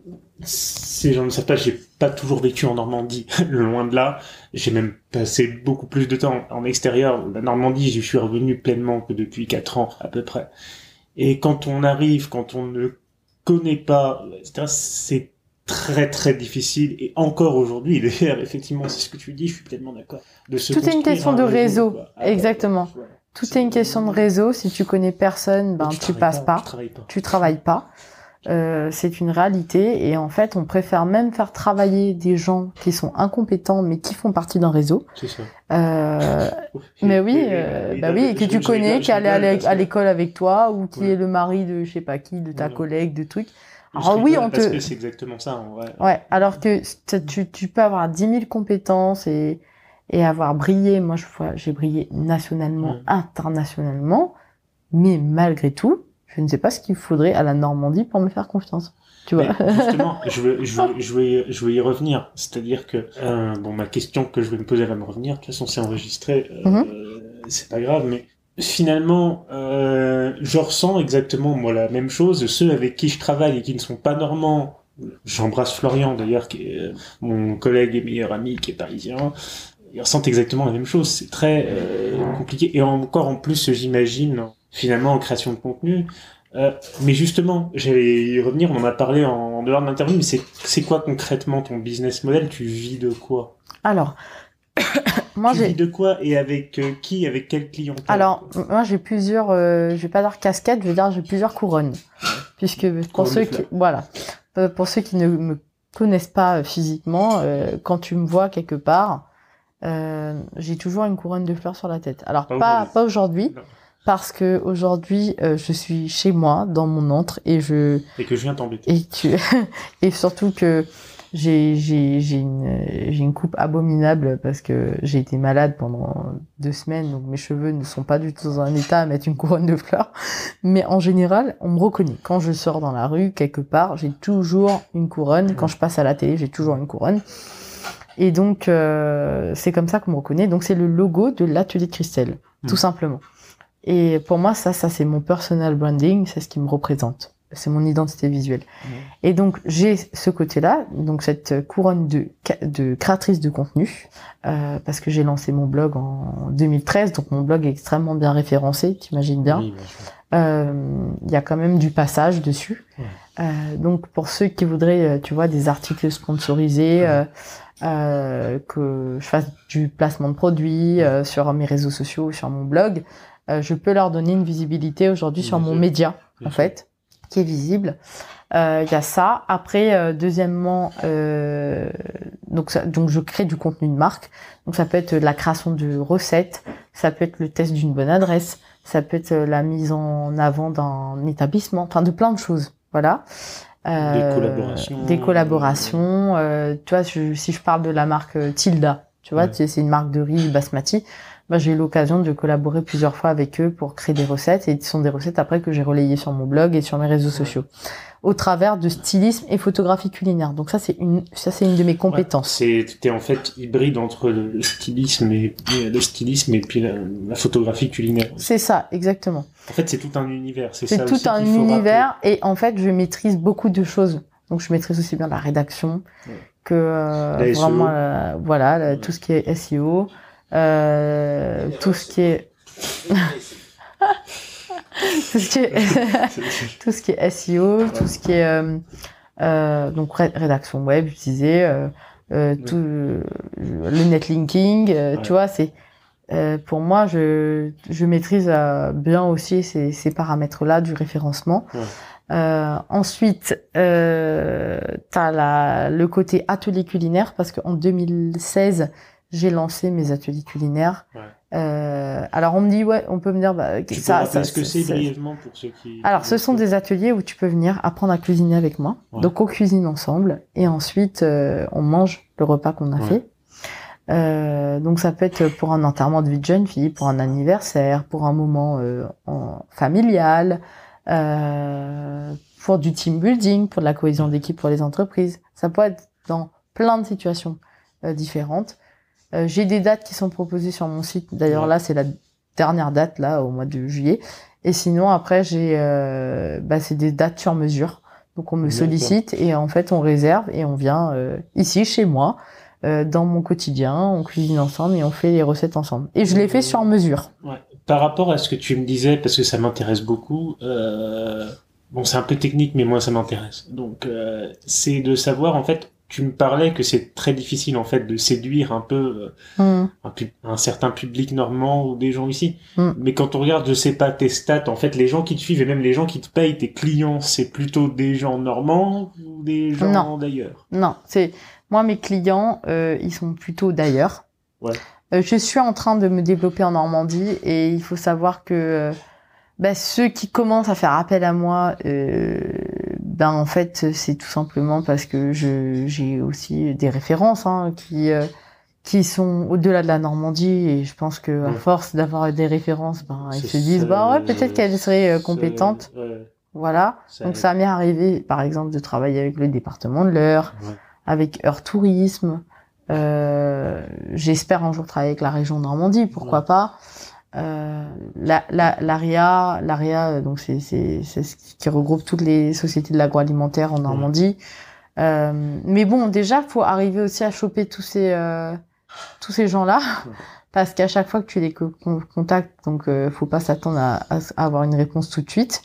ces gens ne savent pas, j'ai pas toujours vécu en Normandie, loin de là. J'ai même passé beaucoup plus de temps en extérieur. La Normandie, je suis revenu pleinement que depuis quatre ans à peu près. Et quand on arrive, quand on ne connaît pas, et cetera, c'est très très difficile. Et encore aujourd'hui, d'ailleurs, effectivement, c'est ce que tu dis, je suis pleinement d'accord. De se Tout est une construire question un de réseau, quoi. Ah, exactement. ouais. Tout est une question de réseau. Si tu connais personne, ben Tu tu travailles passes pas, pas, tu travailles pas. tu travailles pas. Euh, c'est une réalité et en fait, on préfère même faire travailler des gens qui sont incompétents mais qui font partie d'un réseau. C'est ça. Euh, mais oui, euh, bah oui, et que tu connais, qui est allé à l'é- à l'école avec toi ou qui Ouais. est le mari de je sais pas qui, de ta Voilà. collègue, de trucs. Je Alors oui, rigole on parce te, que c'est exactement ça, en vrai. ouais, alors que t- tu, tu peux avoir dix mille compétences et, et avoir brillé. Moi, je vois, j'ai brillé nationalement, Mm. internationalement, mais malgré tout, je ne sais pas ce qu'il faudrait à la Normandie pour me faire confiance. Tu vois. Mais justement, je vais, je vais, je vais, je vais y revenir. C'est-à-dire que, euh, bon, ma question que je vais me poser va me revenir. De toute façon, c'est enregistré. Euh, Mhm. C'est pas grave, mais finalement, euh, je ressens exactement, moi, la même chose. Ceux avec qui je travaille et qui ne sont pas normands, j'embrasse Florian, d'ailleurs, qui est euh, mon collègue et meilleur ami, qui est parisien. Ils ressentent exactement la même chose. C'est très euh, compliqué. Et encore en plus, j'imagine, finalement, en création de contenu. Euh, mais justement, j'allais y revenir, on en a parlé en, en dehors de l'interview, mais c'est, c'est quoi concrètement ton business model? Tu vis de quoi? Alors, moi tu j'ai. vis de quoi et avec euh, qui? Avec quel client? Alors, moi j'ai plusieurs, euh, je vais pas dire casquettes, je vais dire j'ai plusieurs couronnes, puisque pour Couronne ceux de qui, fleurs. voilà, Euh, pour ceux qui ne me connaissent pas euh, physiquement, euh, quand tu me vois quelque part, euh, j'ai toujours une couronne de fleurs sur la tête. Alors Pas pas aujourd'hui. pas aujourd'hui, Non. parce que aujourd'hui euh, je suis chez moi dans mon antre et je Et que je viens t'embêter. et tu et surtout que j'ai j'ai j'ai une j'ai une coupe abominable parce que j'ai été malade pendant deux semaines, donc mes cheveux ne sont pas du tout dans un état à mettre une couronne de fleurs, mais en général on me reconnaît quand je sors dans la rue quelque part, j'ai toujours une couronne. Quand je passe à la télé, j'ai toujours une couronne. Et donc euh, c'est comme ça qu'on me reconnaît. Donc c'est le logo de l'atelier de Christelle, tout Mm. simplement. Et pour moi ça ça c'est mon personal branding, c'est ce qui me représente. C'est mon identité visuelle. Mmh. Et donc, j'ai ce côté-là, donc cette couronne de, de créatrice de contenu, euh, parce que j'ai lancé mon blog en deux mille treize, donc mon blog est extrêmement bien référencé, t'imagines bien. Oui, bien sûr. Euh, il y a quand même du passage dessus. Ouais. Euh, donc, pour ceux qui voudraient, tu vois, des articles sponsorisés, euh, euh, que je fasse du placement de produits euh, sur mes réseaux sociaux, sur mon blog, euh, je peux leur donner une visibilité aujourd'hui sur mon média, en fait, qui est visible. Il euh, y a ça. Après, euh, deuxièmement, euh, donc, ça, donc je crée du contenu de marque. Donc ça peut être la création de recettes, ça peut être le test d'une bonne adresse, ça peut être la mise en avant d'un établissement, enfin de plein de choses. Voilà. Euh, des collaborations. Des collaborations. Euh, tu vois, je, si je parle de la marque Tilda, tu vois, ouais. c'est une marque de riz basmati. Bah, j'ai eu l'occasion de collaborer plusieurs fois avec eux pour créer des recettes, et ce sont des recettes après que j'ai relayées sur mon blog et sur mes réseaux ouais. sociaux, au travers de stylisme et photographie culinaire. Donc ça, c'est une, ça c'est une de mes compétences. Ouais, c'est, t'es en fait hybride entre le stylisme et le stylisme et puis la, la photographie culinaire. C'est ça, exactement. En fait, c'est tout un univers. C'est, c'est ça tout aussi un qu'il faut univers, rappeler. Et en fait, je maîtrise beaucoup de choses. Donc je maîtrise aussi bien la rédaction ouais. que euh, vraiment, euh, voilà, ouais. tout ce qui est S E O. Euh, tout ce qui est tout ce qui est tout ce qui est S E O, tout ce qui est euh, euh, donc ré- rédaction web utilisée, euh, euh, tout euh, le netlinking, euh, ouais. tu vois, c'est euh, pour moi je je maîtrise euh, bien aussi ces ces paramètres là du référencement. Ouais. Euh, ensuite, euh, t'as la le côté atelier culinaire, parce qu'en deux mille seize j'ai lancé mes ateliers culinaires. Ouais. Euh, alors on me dit ouais, on peut me dire bah tu ça. peux ça ce que c'est brièvement pour ceux qui. Alors ce sont des ateliers où tu peux venir apprendre à cuisiner avec moi. Ouais. Donc on cuisine ensemble et ensuite euh, on mange le repas qu'on a ouais. fait. Euh, donc ça peut être pour un enterrement de vie de jeune fille, pour un anniversaire, pour un moment euh, en, familial, euh, pour du team building, pour de la cohésion d'équipe pour les entreprises. Ça peut être dans plein de situations euh, différentes. Euh, j'ai des dates qui sont proposées sur mon site. D'ailleurs, ouais. là, c'est la dernière date, là, au mois de juillet. Et sinon, après, j'ai, euh, bah, c'est des dates sur mesure. Donc, on me D'accord. sollicite et en fait, on réserve et on vient euh, ici, chez moi, euh, dans mon quotidien. On cuisine ensemble et on fait les recettes ensemble. Et je les fais sur mesure. Ouais. Par rapport à ce que tu me disais, parce que ça m'intéresse beaucoup, euh, bon, c'est un peu technique, mais moi, ça m'intéresse. Donc, euh, c'est de savoir, en fait, tu me parlais que c'est très difficile en fait de séduire un peu euh, mmh. un, un certain public normand ou des gens ici. Mmh. Mais quand on regarde, je sais pas, tes stats, en fait, les gens qui te suivent et même les gens qui te payent, tes clients, c'est plutôt des gens normands ou des gens non. d'ailleurs? Non, c'est moi mes clients, euh, ils sont plutôt d'ailleurs. Ouais. Euh, je suis en train de me développer en Normandie et il faut savoir que euh, bah, ceux qui commencent à faire appel à moi. Euh, Ben en fait c'est tout simplement parce que je j'ai aussi des références hein, qui euh, qui sont au-delà de la Normandie et je pense que à force d'avoir des références ben ils se disent bah ouais peut-être qu'elle serait euh, compétente ouais. voilà ça donc ça m'est arrivé par exemple de travailler avec le département de l'Eure ouais. avec Eure Tourisme euh, j'espère un jour travailler avec la région Normandie pourquoi ouais. pas. Euh, la, la, l'ARIA, l'ARIA, donc c'est, c'est, c'est ce qui regroupe toutes les sociétés de l'agroalimentaire en Normandie. Mmh. Euh, mais bon, déjà, faut arriver aussi à choper tous ces, euh, tous ces gens-là, mmh. parce qu'à chaque fois que tu les co- contactes, donc euh, faut pas s'attendre à, à, à avoir une réponse tout de suite.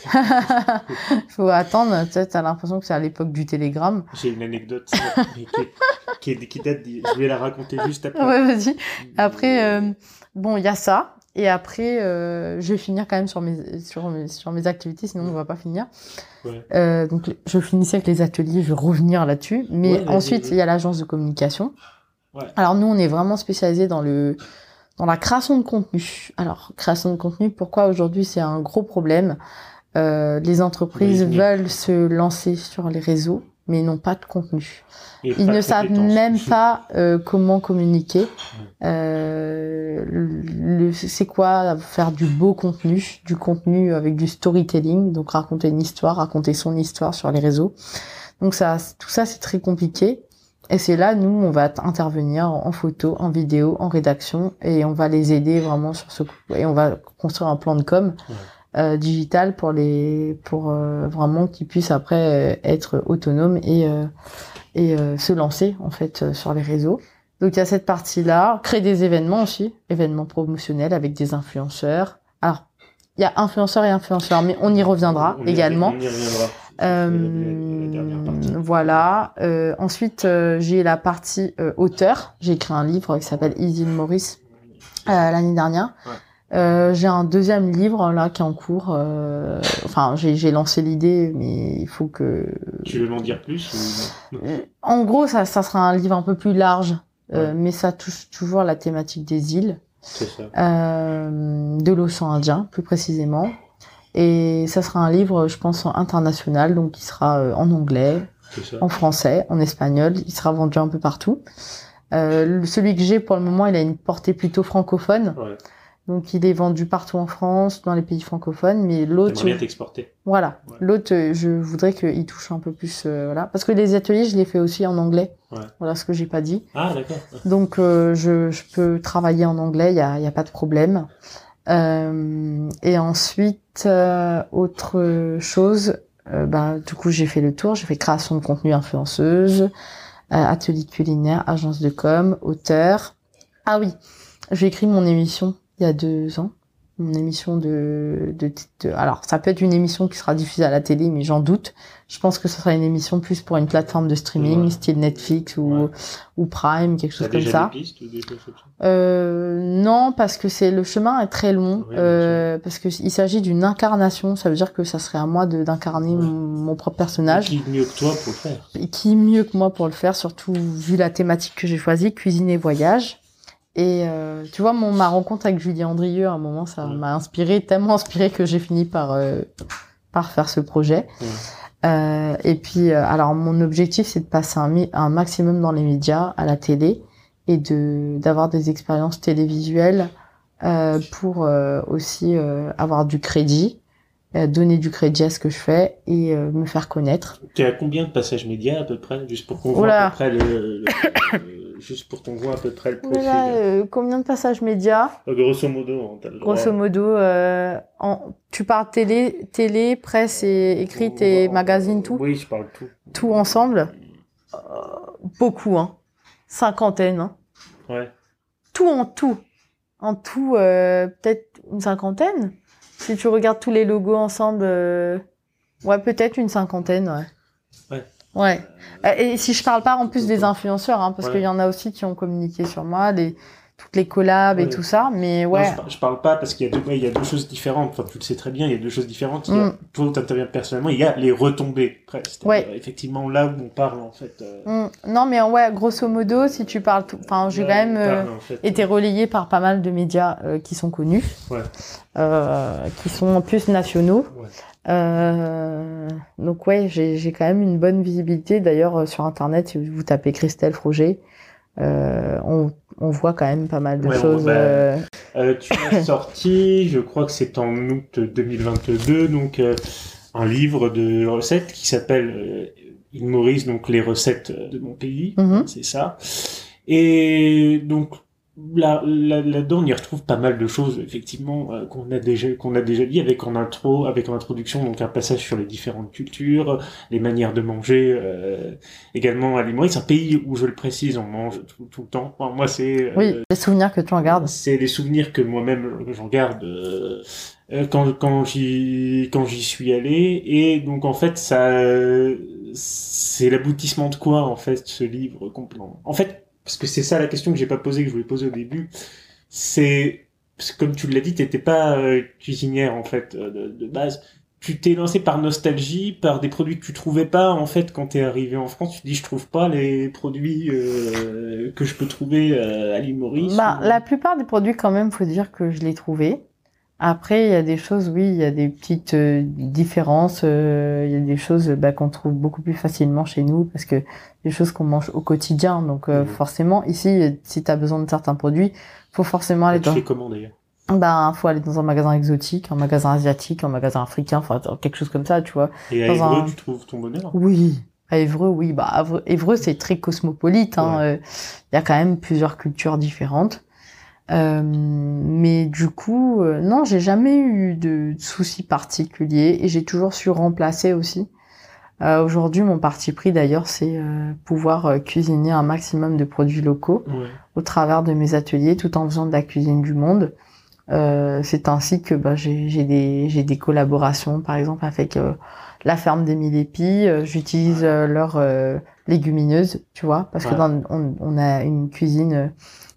Faut attendre. Tu sais, t'as l'impression que c'est à l'époque du télégramme. J'ai une anecdote qui, qui, qui, qui date. Je vais la raconter juste après. Ouais, vas-y. Après. Euh, Bon, il y a ça, et après, euh, je vais finir quand même sur mes sur mes sur mes activités, sinon on va pas finir. Ouais. Euh, donc, je finissais avec les ateliers, je vais revenir là-dessus. Mais ouais, ensuite, il y a l'agence de communication. Ouais. Alors nous, on est vraiment spécialisé dans le dans la création de contenu. Alors, création de contenu, pourquoi aujourd'hui c'est un gros problème? Euh, les entreprises oui, veulent oui. se lancer sur les réseaux, mais n'ont pas de contenu. Ils ne savent même pas euh, comment communiquer. Euh, le, c'est quoi faire du beau contenu, du contenu avec du storytelling, donc raconter une histoire, raconter son histoire sur les réseaux. Donc ça, tout ça, c'est très compliqué. Et c'est là, nous, on va intervenir en photo, en vidéo, en rédaction, et on va les aider vraiment sur ce. Et on va construire un plan de com. Ouais. Euh, digital pour les, pour euh, vraiment qu'ils puissent après euh, être autonomes et euh, et euh, se lancer en fait euh, sur les réseaux. Donc il y a cette partie-là, créer des événements aussi, événements promotionnels avec des influenceurs. Alors il y a influenceurs et influenceurs, mais on y reviendra on y également. On y reviendra. Euh, la, la partie. Voilà. Euh, ensuite euh, j'ai la partie euh, auteur. J'ai écrit un livre qui s'appelle Easy Maurice euh, l'année dernière. Ouais. Euh, j'ai un deuxième livre là qui est en cours. Euh, enfin, j'ai, j'ai lancé l'idée, mais il faut que. Tu veux m'en dire plus ou... En gros, ça, ça sera un livre un peu plus large, Ouais. euh, mais ça touche toujours la thématique des îles, C'est ça. euh, de l'océan Indien plus précisément. Et ça sera un livre, je pense, international, donc il sera euh, en anglais, C'est ça. en français, en espagnol. Il sera vendu un peu partout. Euh, le- celui que j'ai pour le moment, il a une portée plutôt francophone. Ouais. Donc il est vendu partout en France, dans les pays francophones, mais l'autre, J'aimerais bien t'exporter. voilà, Ouais. l'autre, euh, je voudrais qu'il touche un peu plus, euh, voilà, parce que les ateliers, je les fais aussi en anglais. Ouais. Voilà ce que j'ai pas dit. Ah, d'accord. Donc euh, je, je peux travailler en anglais, il y a, y a pas de problème. Euh, et ensuite, euh, autre chose, euh, bah du coup j'ai fait le tour, j'ai fait création de contenu influenceuse, euh, atelier culinaire, agence de com, auteur. Ah oui, j'ai écrit mon émission il y a deux ans. Mon émission de, de, de... Alors, ça peut être une émission qui sera diffusée à la télé, mais j'en doute. Je pense que ce sera une émission plus pour une plateforme de streaming, Ouais. style Netflix ou, Ouais. ou Prime, quelque chose T'as comme déjà ça. des pistes ou des choses comme ça? Euh, non, parce que c'est le chemin est très long, Oui, euh, parce que il s'agit d'une incarnation. Ça veut dire que ça serait à moi de d'incarner Ouais. mon, mon propre personnage. Qui mieux que toi pour le faire? Et qui mieux que moi pour le faire, surtout vu la thématique que j'ai choisie, cuisine et voyage. Et euh, tu vois, mon ma rencontre avec Julie Andrieux, à un moment, ça Ouais. m'a inspiré, tellement inspiré que j'ai fini par euh, par faire ce projet. Ouais. Euh, et puis, euh, alors mon objectif, c'est de passer un, mi- un maximum dans les médias, à la télé, et de d'avoir des expériences télévisuelles euh, pour euh, aussi euh, avoir du crédit, euh, donner du crédit à ce que je fais et euh, me faire connaître. T'es à combien de passages médias à peu près? Juste pour qu'on voit Oula. à peu près le, le- le- juste pour qu'on voit à peu près le profil. Voilà, euh, combien de passages médias? Euh, Grosso modo, hein, t'as le droit. Grosso modo, euh, en, tu parles télé, télé, presse et écrite et magazine, tout, Oui, je parle tout. tout ensemble. Euh, beaucoup, hein. Cinquantaine, hein. Ouais. Tout en tout. En tout, euh, peut-être une cinquantaine. Si tu regardes tous les logos ensemble, euh, ouais, peut-être une cinquantaine, ouais. Ouais. Ouais. Euh, Et si je parle pas en plus des influenceurs, hein, parce Ouais. qu'il y en a aussi qui ont communiqué sur moi, les, toutes les collabs et Ouais. tout ça, mais Non, ouais. je, par- je parle pas parce qu'il y a deux, ouais, il y a deux choses différentes. Enfin, tu le sais très bien, il y a deux choses différentes. Il y a, Mm. toi, où t'interviens personnellement, il y a les retombées. Après, c'est-à-dire, Ouais. effectivement, là où on parle, en fait. Euh, Mm. Non, mais ouais, grosso modo, si tu parles tout, enfin, j'ai là quand où même on euh, parle, en fait, été relayée par pas mal de médias euh, qui sont connus, Ouais. euh, qui sont en plus nationaux. Ouais. Euh, donc ouais, j'ai j'ai quand même une bonne visibilité. D'ailleurs, euh, sur Internet, si vous tapez Christelle Froger, euh, on, on voit quand même pas mal de Ouais, on- choses. bah, euh, Euh, tu as sorti, je crois que c'est en août deux mille vingt-deux, donc euh, un livre de recettes qui s'appelle euh, Île Maurice, donc les recettes de mon pays, Mhm. c'est ça. Et donc là, là, là-dedans, on y retrouve pas mal de choses, effectivement, euh, qu'on a déjà qu'on a déjà dit avec en intro, avec en introduction, donc un passage sur les différentes cultures, les manières de manger, euh, également à l'île Maurice, un pays où, je le précise, on mange tout, tout le temps. Enfin, moi, c'est euh, Oui, les souvenirs que tu en gardes. c'est les souvenirs que moi-même j'en garde euh, euh, quand quand j'y quand j'y suis allé, et donc en fait ça c'est l'aboutissement de quoi en fait ce livre complet. En fait, parce que c'est ça la question que j'ai pas posée, que je voulais poser au début, c'est parce que comme tu l'as dit, t'étais pas euh, cuisinière en fait euh, de, de base. Tu t'es lancé par nostalgie, par des produits que tu trouvais pas en fait quand t'es arrivé en France. Tu te dis je trouve pas les produits euh, que je peux trouver euh, à l'île Maurice. Bah, ou- la plupart des produits, quand même, faut dire que je les trouvés. Après, il y a des choses, oui, il y a des petites euh, différences. euh, Il y a des choses bah, qu'on trouve beaucoup plus facilement chez nous parce que des choses qu'on mange au quotidien. Donc, euh, Mhm. forcément, ici, si tu as besoin de certains produits, faut forcément aller Tu dans. fais comment d'ailleurs? Ben, faut aller dans un magasin exotique, un magasin asiatique, un magasin africain, enfin quelque chose comme ça, tu vois. Et à Dans Évreux, un- tu trouves ton bonheur? Oui, à Évreux, oui. Bah, Évreux, Évreux, c'est très cosmopolite. Hein. Ouais. euh, Il y a quand même plusieurs cultures différentes. Euh, mais du coup, euh, non, j'ai jamais eu de soucis particuliers et j'ai toujours su remplacer aussi. Euh, aujourd'hui, mon parti pris d'ailleurs, c'est euh, pouvoir euh, cuisiner un maximum de produits locaux Ouais. au travers de mes ateliers, tout en faisant de la cuisine du monde. Euh, c'est ainsi que bah, j'ai j'ai des j'ai des collaborations, par exemple avec euh, la ferme des Mille Épis. Euh, J'utilise Ouais. euh, leurs euh, légumineuses, tu vois, parce que Ouais. dans, on, on a une cuisine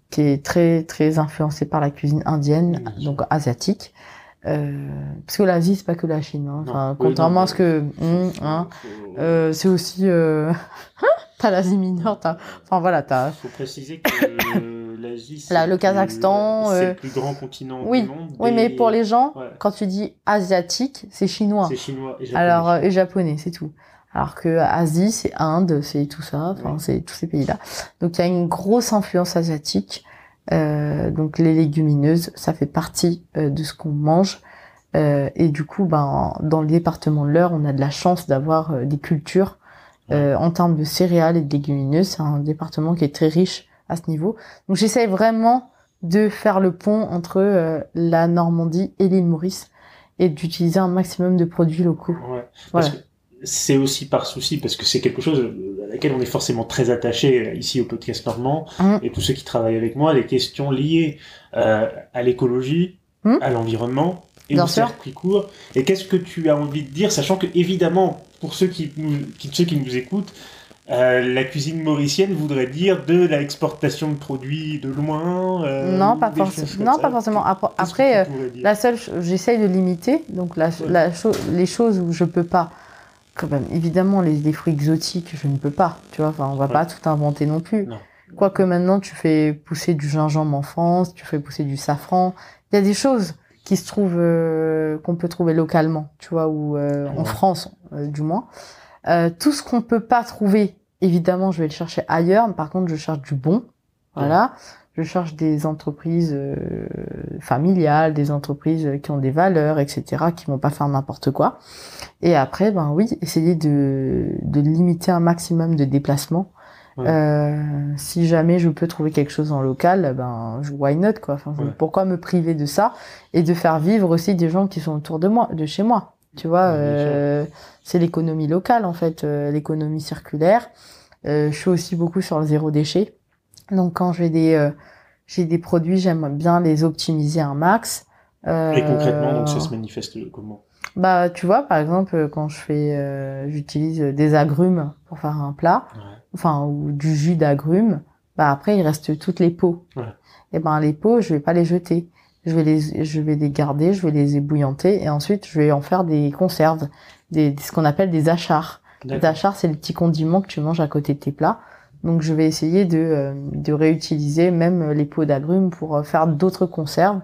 qui est très très influencé par la cuisine indienne, Mmh. donc asiatique. Euh, parce que l'Asie, c'est pas que la Chine. Hein. Enfin, Non, oui, contrairement non, à ce que, faut- hum, faut- hein, faut- euh, c'est aussi, euh... t'as l'Asie mineure, t'as, enfin voilà, t'as. faut préciser que l'Asie, c'est Là, le plus- Kazakhstan, c'est euh, le plus grand continent Oui, du monde. oui, et- mais pour les gens, Ouais. quand tu dis asiatique, c'est chinois. C'est chinois et japonais. Alors euh, et japonais, c'est tout. Alors que Asie, c'est Inde, c'est tout ça. Enfin, Oui. c'est tous ces pays-là. Donc il y a une grosse influence asiatique. Euh, donc les légumineuses, ça fait partie euh, de ce qu'on mange. Euh, et du coup, ben dans le département de l'Eure, on a de la chance d'avoir euh, des cultures euh, en termes de céréales et de légumineuses. C'est un département qui est très riche à ce niveau. Donc j'essaie vraiment de faire le pont entre euh, la Normandie et l'île Maurice et d'utiliser un maximum de produits locaux. Ouais. Voilà. Parce que c'est aussi par souci, parce que c'est quelque chose à laquelle on est forcément très attaché ici au podcast normand, Mmh. et tous ceux qui travaillent avec moi, les questions liées euh, à l'écologie, Mmh. à l'environnement et Bien au sûr. circuit court. Et qu'est-ce que tu as envie de dire, sachant que évidemment, pour ceux qui nous, qui, ceux qui nous écoutent, euh, la cuisine mauricienne voudrait dire de l'exportation de produits de loin. Euh, non, pas des choses forcément. comme Non, ça. pas forcément. Après, Qu'est-ce que après, tu euh, pourrais dire la seule, ch- j'essaye de limiter. Donc la, Ouais. la cho- les choses où je peux pas, quand même, évidemment, les, les fruits exotiques, je ne peux pas. Tu vois, enfin, on va Ouais. pas tout inventer non plus. Non. Quoique maintenant, tu fais pousser du gingembre en France, tu fais pousser du safran. Il y a des choses qui se trouvent, euh, qu'on peut trouver localement, tu vois, ou euh, en Ouais. France, euh, du moins. Euh, tout ce qu'on peut pas trouver, évidemment, je vais le chercher ailleurs. Mais par contre, je cherche du bon. Voilà. Je cherche des entreprises euh, familiales, des entreprises qui ont des valeurs, et cetera, qui vont pas faire n'importe quoi. Et après, ben oui, essayer de, de limiter un maximum de déplacements. Ouais. Euh, si jamais je peux trouver quelque chose en local, ben je- why not quoi. Enfin, je- Ouais. pourquoi me priver de ça et de faire vivre aussi des gens qui sont autour de moi, de chez moi. Tu vois, Ouais, bien euh, c'est l'économie locale en fait, euh, l'économie circulaire. Euh, je suis aussi beaucoup sur le zéro déchet. Donc quand j'ai des euh, j'ai des produits, j'aime bien les optimiser un max. Euh, Et concrètement, donc ça se manifeste comment? Bah tu vois, par exemple, quand je fais, euh, j'utilise des agrumes pour faire un plat, Ouais. enfin ou du jus d'agrumes. Bah après il reste toutes les peaux. Ouais. Et ben les peaux, je vais pas les jeter. Je vais les je vais les garder, je vais les ébouillanter et ensuite je vais en faire des conserves, des ce qu'on appelle des achars. Les D'accord. achars, c'est le petit condiment que tu manges à côté de tes plats. Donc je vais essayer de euh, de réutiliser même les peaux d'agrumes pour euh, faire d'autres conserves,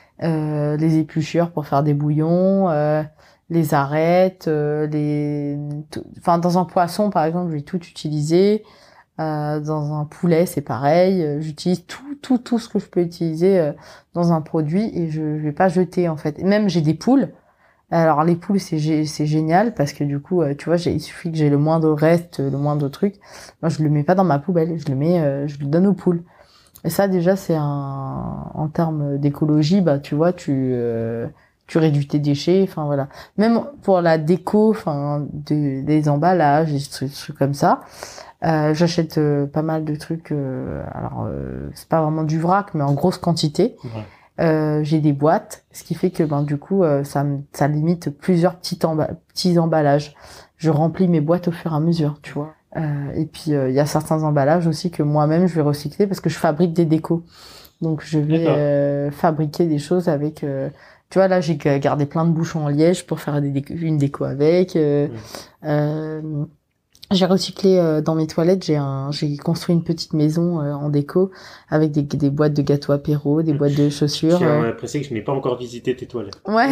euh, les épluchures pour faire des bouillons, euh, les arêtes, euh, les tout- enfin dans un poisson par exemple, je vais tout utiliser. Euh, dans un poulet, c'est pareil. Euh, J'utilise tout, tout, tout ce que je peux utiliser euh, dans un produit et je, je vais pas jeter en fait. Et même j'ai des poules. Alors les poules c'est gé- c'est génial parce que du coup euh, tu vois j'ai il suffit que j'ai le moindre reste, le moindre truc. Moi je le mets pas dans ma poubelle, je le mets, euh, je le donne aux poules. Et ça déjà c'est un en termes d'écologie bah tu vois tu euh, tu réduis tes déchets. Enfin voilà. Même pour la déco, enfin de, des emballages, des trucs, des trucs comme ça. Euh, j'achète euh, pas mal de trucs. Euh, alors, euh, c'est pas vraiment du vrac, mais en grosse quantité. Ouais. Euh, j'ai des boîtes, ce qui fait que ben du coup, euh, ça, me- ça limite plusieurs petits, emba- petits emballages. Je remplis mes boîtes au fur et à mesure, tu vois. Euh, et puis il y a certains emballages aussi que moi-même je vais recycler parce que je fabrique des décos. Donc je vais D'accord. euh, fabriquer des choses avec. Euh, tu vois là, j'ai gardé plein de bouchons en liège pour faire des déco- une déco avec. Euh, Ouais. euh, J'ai recyclé euh, dans mes toilettes, j'ai un, j'ai construit une petite maison euh, en déco avec des, des boîtes de gâteaux apéro, des boîtes de Je chaussures. tiens euh. à préciser que je n'ai pas encore visité tes toilettes. Ouais,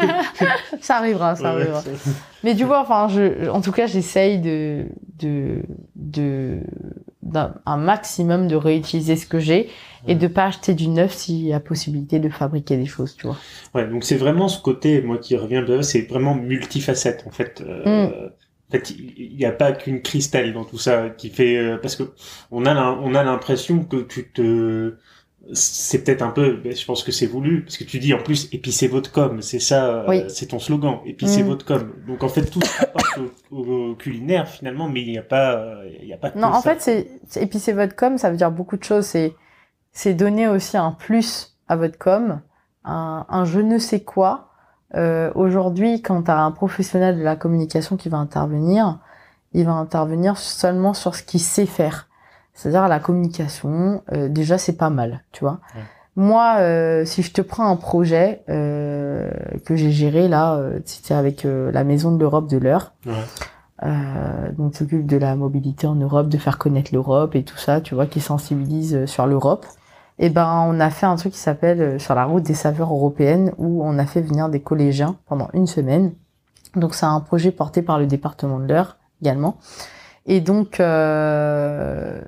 ça arrivera, ça Ouais. arrivera. Mais tu vois, enfin, je, en tout cas, j'essaye de, de, de, d'un un maximum de réutiliser ce que j'ai et Ouais. de pas acheter du neuf s'il y a possibilité de fabriquer des choses, tu vois. Ouais, donc c'est vraiment ce côté, moi qui reviens de là, c'est vraiment multifacette en fait. Euh, Mm. En fait, il n'y a pas qu'une cristal dans tout ça qui fait euh, parce que on a l'im- on a l'impression que tu te c'est peut-être un peu, mais je pense que c'est voulu parce que tu dis en plus épicez votre com, c'est ça, euh, Oui. c'est ton slogan, épicez Mm. votre com. Donc en fait tout se rapporte au, au culinaire finalement, mais il n'y a pas euh, il y a pas que Non, en ça. fait, c'est, c'est- et puis c'est votre com, ça veut dire beaucoup de choses. C'est, c'est donner aussi un plus à votre com, un, un je ne sais quoi. Euh, aujourd'hui, quand tu as un professionnel de la communication qui va intervenir, il va intervenir seulement sur ce qu'il sait faire. C'est-à-dire la communication, euh, déjà c'est pas mal, tu vois. Ouais. Moi, euh, si je te prends un projet euh, que j'ai géré là, euh, c'était avec euh, la Maison de l'Europe de l'Eure. Ouais. Euh, donc s'occupe de la mobilité en Europe, de faire connaître l'Europe et tout ça, tu vois, qui sensibilise sur l'Europe. Et ben on a fait un truc qui s'appelle euh, sur la route des saveurs européennes, où on a fait venir des collégiens pendant une semaine. Donc c'est un projet porté par le département de l'Eure également. Et donc euh,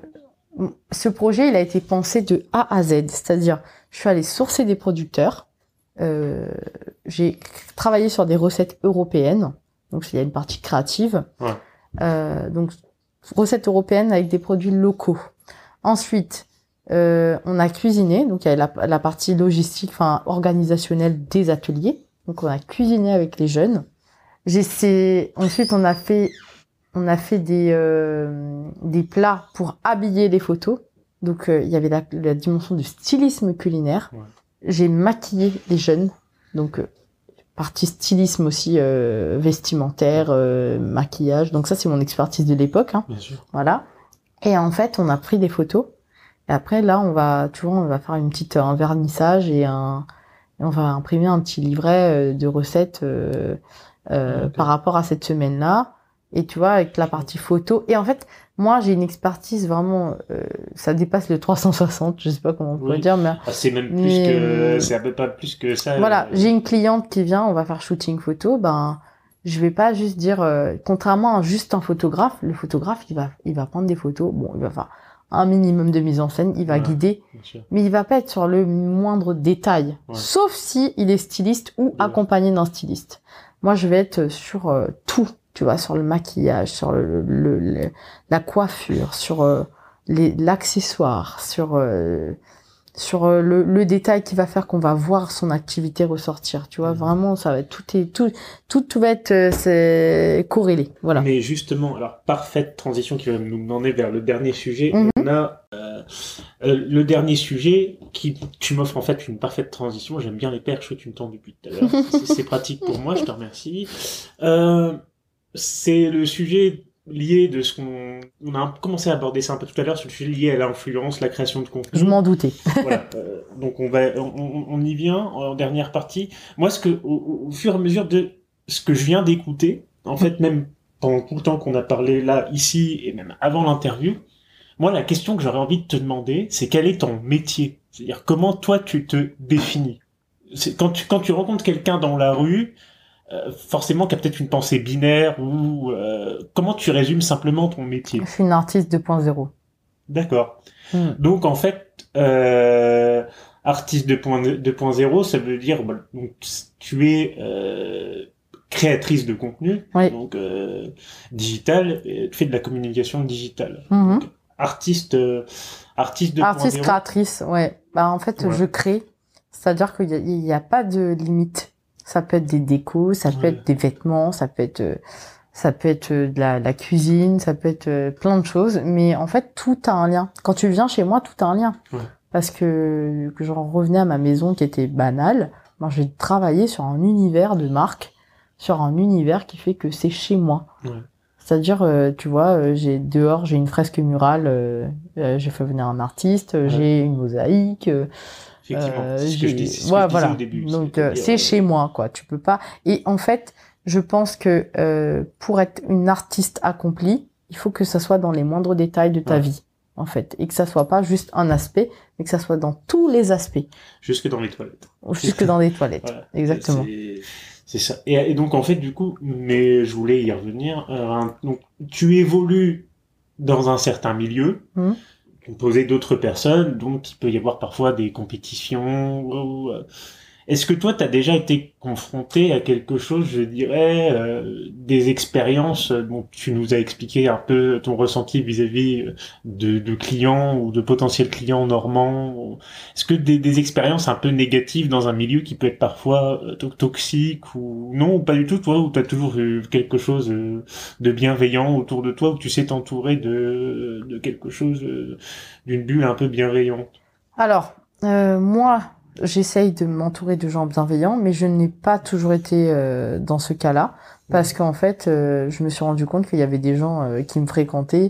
ce projet il a été pensé de A à Z, c'est-à-dire je suis allée sourcer des producteurs, euh, j'ai travaillé sur des recettes européennes. Donc, il y a une partie créative. Ouais. Euh, donc, recettes européennes avec des produits locaux. Ensuite, euh, on a cuisiné. Donc, il y a la, la partie logistique, enfin, organisationnelle des ateliers. Donc, on a cuisiné avec les jeunes. J'essaie, ensuite, on a fait, on a fait des, euh, des plats pour habiller les photos. Donc, euh, il y avait la, la dimension du stylisme culinaire. Ouais. J'ai maquillé les jeunes. Donc, euh, partie stylisme aussi, euh, vestimentaire, euh, maquillage. Donc ça, c'est mon expertise de l'époque. Hein. Bien sûr. Voilà. Et en fait, on a pris des photos. Et après, là, on va, tu vois, on va faire une petite, un vernissage et un, et on va imprimer un petit livret euh, de recettes euh, euh, Okay. par rapport à cette semaine-là. Et tu vois, avec la partie photo. Et en fait, moi, j'ai une expertise vraiment, euh, ça dépasse le trois cent soixante, je sais pas comment on pourrait Oui. dire, mais Ah, c'est même plus Mais, que, euh, c'est un peu pas plus que ça. voilà, euh, j'ai une cliente qui vient, on va faire shooting photo, ben je vais pas juste dire euh, contrairement à juste un photographe, le photographe il va il va prendre des photos, bon, il va faire un minimum de mise en scène, il va Ouais. guider, bien sûr. mais il va pas être sur le moindre détail, Ouais. sauf si il est styliste ou Ouais. accompagné d'un styliste. Moi, je vais être sur euh, tout, tu vois, sur le maquillage, sur le, le, le- la coiffure, sur euh, les l'accessoire, sur euh, sur euh, le, le détail qui va faire qu'on va voir son activité ressortir, tu vois. Mhm. Vraiment, ça va être tout est tout tout, tout va être euh, c'est corrélé, voilà. Mais justement, alors parfaite transition qui va nous mener vers le dernier sujet. Mhm. On a euh, euh, le dernier sujet qui tu m'offres en fait une parfaite transition. J'aime bien les perches que tu me tends depuis tout à l'heure. c'est, c'est pratique pour moi, je te remercie. Euh, c'est le sujet lié de ce qu'on on a commencé à aborder ça un peu tout à l'heure sur le sujet lié à l'influence, la création de contenu. Je m'en doutais. Voilà. Euh, donc on va, on, on- on y vient en dernière partie. Moi, ce que, au, au fur et à mesure de ce que je viens d'écouter, en fait, même pendant tout le temps qu'on a parlé là, ici, et même avant l'interview, moi, la question que j'aurais envie de te demander, c'est quel est ton métier? C'est-à-dire comment toi tu te définis? C'est quand tu quand tu rencontres quelqu'un dans la rue, euh, forcément qui a peut-être une pensée binaire ou euh, comment tu résumes simplement ton métier? Je suis une artiste deux point zéro. D'accord. Mm. Donc en fait, euh, artiste deux point zéro, ça veut dire bah, donc tu es euh, créatrice de contenu, Oui. donc euh, digital, et tu fais de la communication digitale. Mhm. Donc, artiste, euh, artiste deux point zéro. Artiste créatrice, ouais. Bah en fait, Ouais. je crée, c'est-à-dire qu'il y a, il y a pas de limite. Ça peut être des décos, ça peut Ouais. être des vêtements, ça peut être euh, ça peut être euh, de la, la cuisine, ça peut être euh, plein de choses, mais en fait tout a un lien. Quand tu viens chez moi, tout a un lien. Ouais. Parce que que j'en revenais à ma maison qui était banale, moi j'ai travaillé sur un univers de marque, sur un univers qui fait que c'est chez moi. Ouais. C'est-à-dire, euh, tu vois, euh, j'ai dehors, j'ai une fresque murale, euh, euh, j'ai fait venir un artiste, euh, Ouais. j'ai une mosaïque, euh, Effectivement, euh, c'est ce que j'ai- je dis, c'est ce que ouais, je disais voilà. au début. Donc c'est-à-dire, euh, c'est euh, chez moi, quoi. Tu peux pas. Et en fait, je pense que euh, pour être une artiste accomplie, il faut que ça soit dans les moindres détails de ta Ouais. vie, en fait, et que ça soit pas juste un aspect, mais que ça soit dans tous les aspects, jusque dans les toilettes. jusque dans les toilettes. Voilà. Exactement. C'est, c'est ça. Et, et donc en fait du coup, mais je voulais y revenir. euh, un- donc tu évolues dans un certain milieu, Mhm. composé d'autres personnes, donc il peut y avoir parfois des compétitions. Ou, euh, est-ce que toi, tu as déjà été confronté à quelque chose, je dirais, euh, des expériences euh, dont tu nous as expliqué un peu ton ressenti vis-à-vis euh, de, de clients ou de potentiels clients normands? ou- Est-ce que des, des expériences un peu négatives dans un milieu qui peut être parfois euh, to- toxique ou non, ou pas du tout, toi, où tu as toujours eu quelque chose euh, de bienveillant autour de toi, où tu sais t'entourer de, de quelque chose, euh, d'une bulle un peu bienveillante? Alors, euh, moi, j'essaye de m'entourer de gens bienveillants, mais je n'ai pas toujours été euh, dans ce cas-là, parce qu'en fait, euh, je me suis rendu compte qu'il y avait des gens euh, qui me fréquentaient,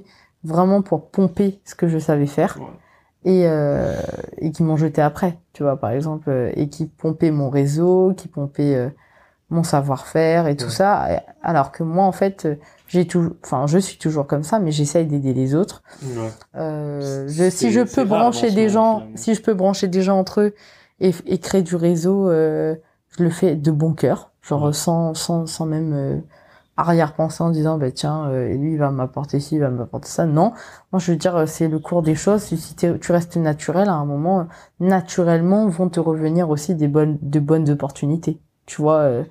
vraiment pour pomper ce que je savais faire. Ouais. Et, euh, et qui m'ont jeté après, tu vois, par exemple, euh, et qui pompaient mon réseau, qui pompaient euh, mon savoir-faire et tout Ouais. ça, alors que moi, en fait, j'ai tout, enfin, je suis toujours comme ça, mais j'essaye d'aider les autres. Ouais. Euh, je, C'est- si je c'est peux rare brancher dans ce des monde, gens, finalement. si je peux brancher des gens entre eux et, et créer du réseau, euh, je le fais de bon cœur, genre Ouais. sans, sans, sans même euh, arrière-pensée en disant, bah tiens, euh, lui il va m'apporter ci, il va m'apporter ça. Non, moi je veux dire, euh, c'est le cours des choses. Si si t'es- tu restes naturel, à un moment, euh, naturellement vont te revenir aussi des bonnes, de bonnes opportunités. Tu vois. Euh,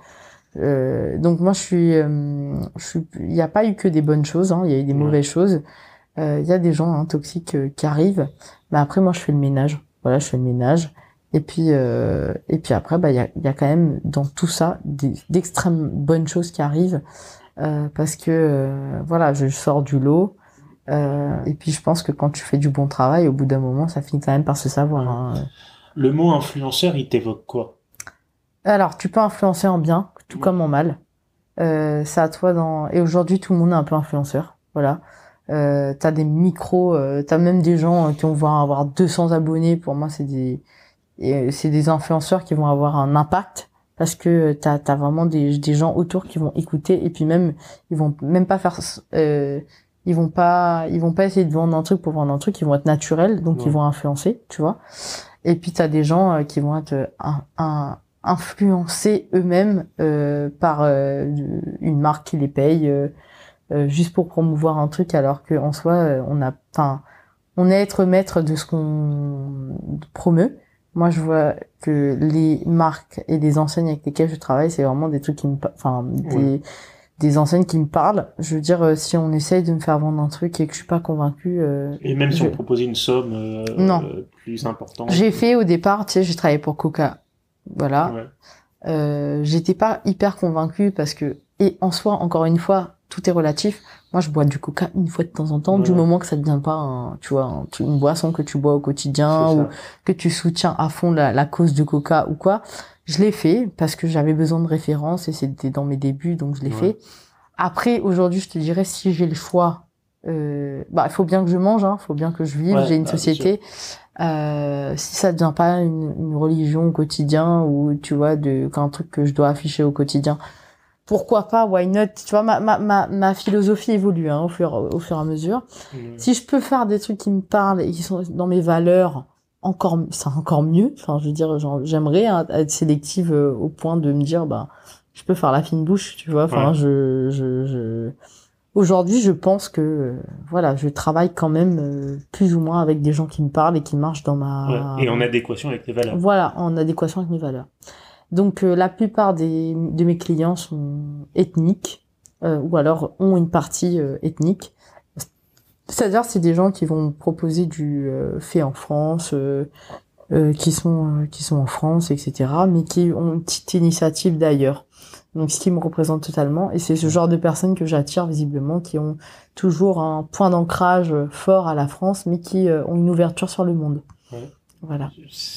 euh, donc moi je suis, euh, je suis, il n'y a pas eu que des bonnes choses, hein, il y a eu des Ouais. mauvaises choses. Euh, Il y a des gens hein, toxiques euh, qui arrivent, mais après moi je fais le ménage. Voilà, je fais le ménage. Et puis euh, et puis après bah il y a, il y a quand même dans tout ça des, d'extrêmes bonnes choses qui arrivent euh, parce que euh, voilà je sors du lot. Euh, et puis je pense que quand tu fais du bon travail, au bout d'un moment, ça finit quand même par se savoir. Ouais. Hein. Le mot influenceur, il t'évoque quoi? Alors tu peux influencer en bien, tout Ouais. comme en mal. Euh, c'est à toi dans. Et aujourd'hui, tout le monde est un peu influenceur. Voilà. Euh, t'as des micros, euh, t'as même des gens euh, qui vont avoir deux cents abonnés. Pour moi, c'est des, et c'est des influenceurs qui vont avoir un impact parce que t'as, t'as vraiment des, des gens autour qui vont écouter et puis même, ils vont même pas faire, euh, ils vont pas, ils vont pas essayer de vendre un truc pour vendre un truc. Ils vont être naturels, donc Ouais. ils vont influencer, tu vois. Et puis t'as des gens euh, qui vont être euh, un, un, influencés eux-mêmes euh, par euh, une marque qui les paye. Euh, euh, juste pour promouvoir un truc alors que en soi euh, on a enfin on est être maître de ce qu'on promeut. Moi je vois que les marques et les enseignes avec lesquelles je travaille c'est vraiment des trucs qui me enfin des Ouais. des enseignes qui me parlent. Je veux dire euh, si on essaye de me faire vendre un truc et que je suis pas convaincue euh, Et même si je... on proposait une somme euh, Non. euh, plus importante. J'ai fait au départ, tu sais, j'ai travaillé pour Coca. Voilà. Ouais. Euh, j'étais pas hyper convaincue parce que et en soi encore une fois tout est relatif. Moi je bois du coca une fois de temps en temps Ouais. du moment que ça devient pas un, tu vois un- une boisson que tu bois au quotidien C'est ou ça. que tu soutiens à fond la, la cause du coca ou quoi. Je l'ai fait parce que j'avais besoin de références et c'était dans mes débuts donc je l'ai Ouais. fait. Après aujourd'hui je te dirais si j'ai le choix euh, bah il faut bien que je mange hein, faut bien que je vive, Ouais, j'ai une bah, bien société. Euh, si ça devient pas une, une religion au quotidien ou tu vois de qu'un truc que je dois afficher au quotidien, pourquoi pas, why not, tu vois ma ma ma, ma philosophie évolue hein, au fur au fur et à mesure. Ouais. Si je peux faire des trucs qui me parlent et qui sont dans mes valeurs, encore c'est encore mieux. Enfin je veux dire genre, j'aimerais hein, être sélective euh, au point de me dire bah je peux faire la fine bouche, tu vois. Enfin Ouais. je je je aujourd'hui, je pense que euh, voilà, je travaille quand même euh, plus ou moins avec des gens qui me parlent et qui marchent dans ma Ouais. Et en adéquation avec les valeurs. voilà, en adéquation avec mes valeurs. Donc euh, la plupart des de mes clients sont ethniques euh, ou alors ont une partie euh, ethnique. C'est-à-dire c'est des gens qui vont proposer du euh, fait en France, euh, euh, qui sont euh, qui sont en France, et cetera, mais qui ont une petite initiative d'ailleurs. Donc ce qui me représente totalement, et c'est ce genre de personnes que j'attire visiblement, qui ont toujours un point d'ancrage fort à la France, mais qui euh, ont une ouverture sur le monde. Ouais. Voilà.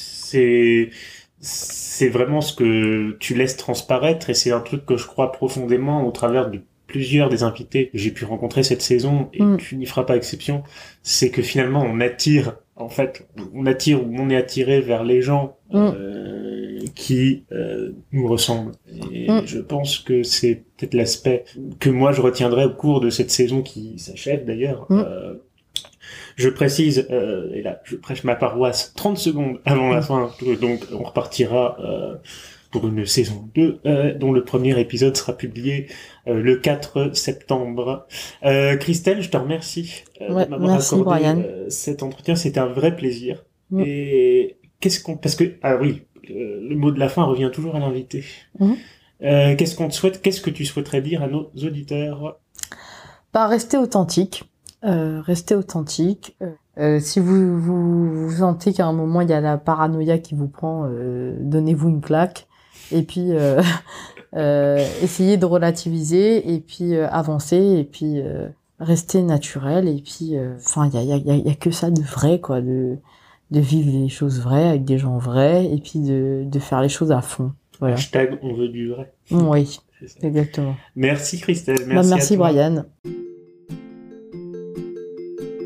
C'est c'est vraiment ce que tu laisses transparaître et c'est un truc que je crois profondément au travers de plusieurs des invités que j'ai pu rencontrer cette saison et Mm. tu n'y feras pas exception, c'est que finalement on attire en fait on attire ou on est attiré vers les gens Mm. euh, qui euh, nous ressemblent et Mm. je pense que c'est peut-être l'aspect que moi je retiendrai au cours de cette saison qui s'achève d'ailleurs. Mm. Euh, je précise, euh, et là je prêche ma paroisse trente secondes avant la Mm. fin, donc on repartira euh, pour une saison deux, euh, dont le premier épisode sera publié euh, le quatre septembre. Euh, Christelle, je te remercie euh, Ouais, de m'avoir merci, accordé Brian. euh, cet entretien, c'était un vrai plaisir. Mm. Et qu'est-ce qu'on... Parce que, ah oui, euh, le mot de la fin revient toujours à l'invité. Mm. Euh, qu'est-ce qu'on te souhaite, qu'est-ce que tu souhaiterais dire à nos auditeurs? Bah, restez authentique. Euh, restez authentique. Euh, euh, si vous, vous vous sentez qu'à un moment il y a la paranoïa qui vous prend, euh, donnez-vous une claque. Et puis euh, euh, essayez de relativiser et puis euh, avancer et puis euh, rester naturel. Et puis, enfin, il y a, y a, y a que ça de vrai, quoi, de de vivre les choses vraies avec des gens vrais et puis de de faire les choses à fond. Voilà. Hashtag on veut du vrai. Oui, C'est ça. exactement. Merci Christelle, Bah, merci, merci à toi. Brian.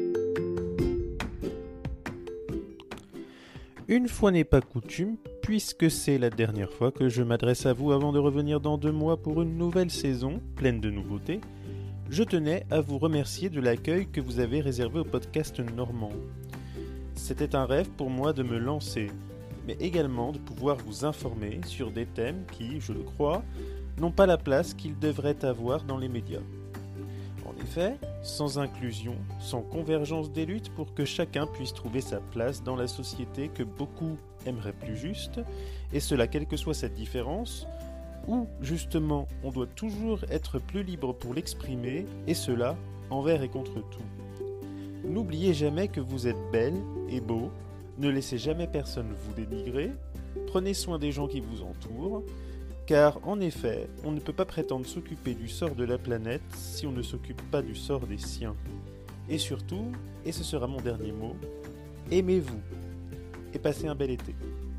Une fois n'est pas coutume, puisque c'est la dernière fois que je m'adresse à vous avant de revenir dans deux mois pour une nouvelle saison, pleine de nouveautés, je tenais à vous remercier de l'accueil que vous avez réservé au podcast normand. C'était un rêve pour moi de me lancer, mais également de pouvoir vous informer sur des thèmes qui, je le crois, n'ont pas la place qu'ils devraient avoir dans les médias. En effet, sans inclusion, sans convergence des luttes pour que chacun puisse trouver sa place dans la société que beaucoup aimeraient plus juste, et cela quelle que soit cette différence, où justement on doit toujours être plus libre pour l'exprimer, et cela envers et contre tout. N'oubliez jamais que vous êtes belle et beau, ne laissez jamais personne vous dénigrer, prenez soin des gens qui vous entourent, car en effet, on ne peut pas prétendre s'occuper du sort de la planète si on ne s'occupe pas du sort des siens. Et surtout, et ce sera mon dernier mot, aimez-vous et passez un bel été.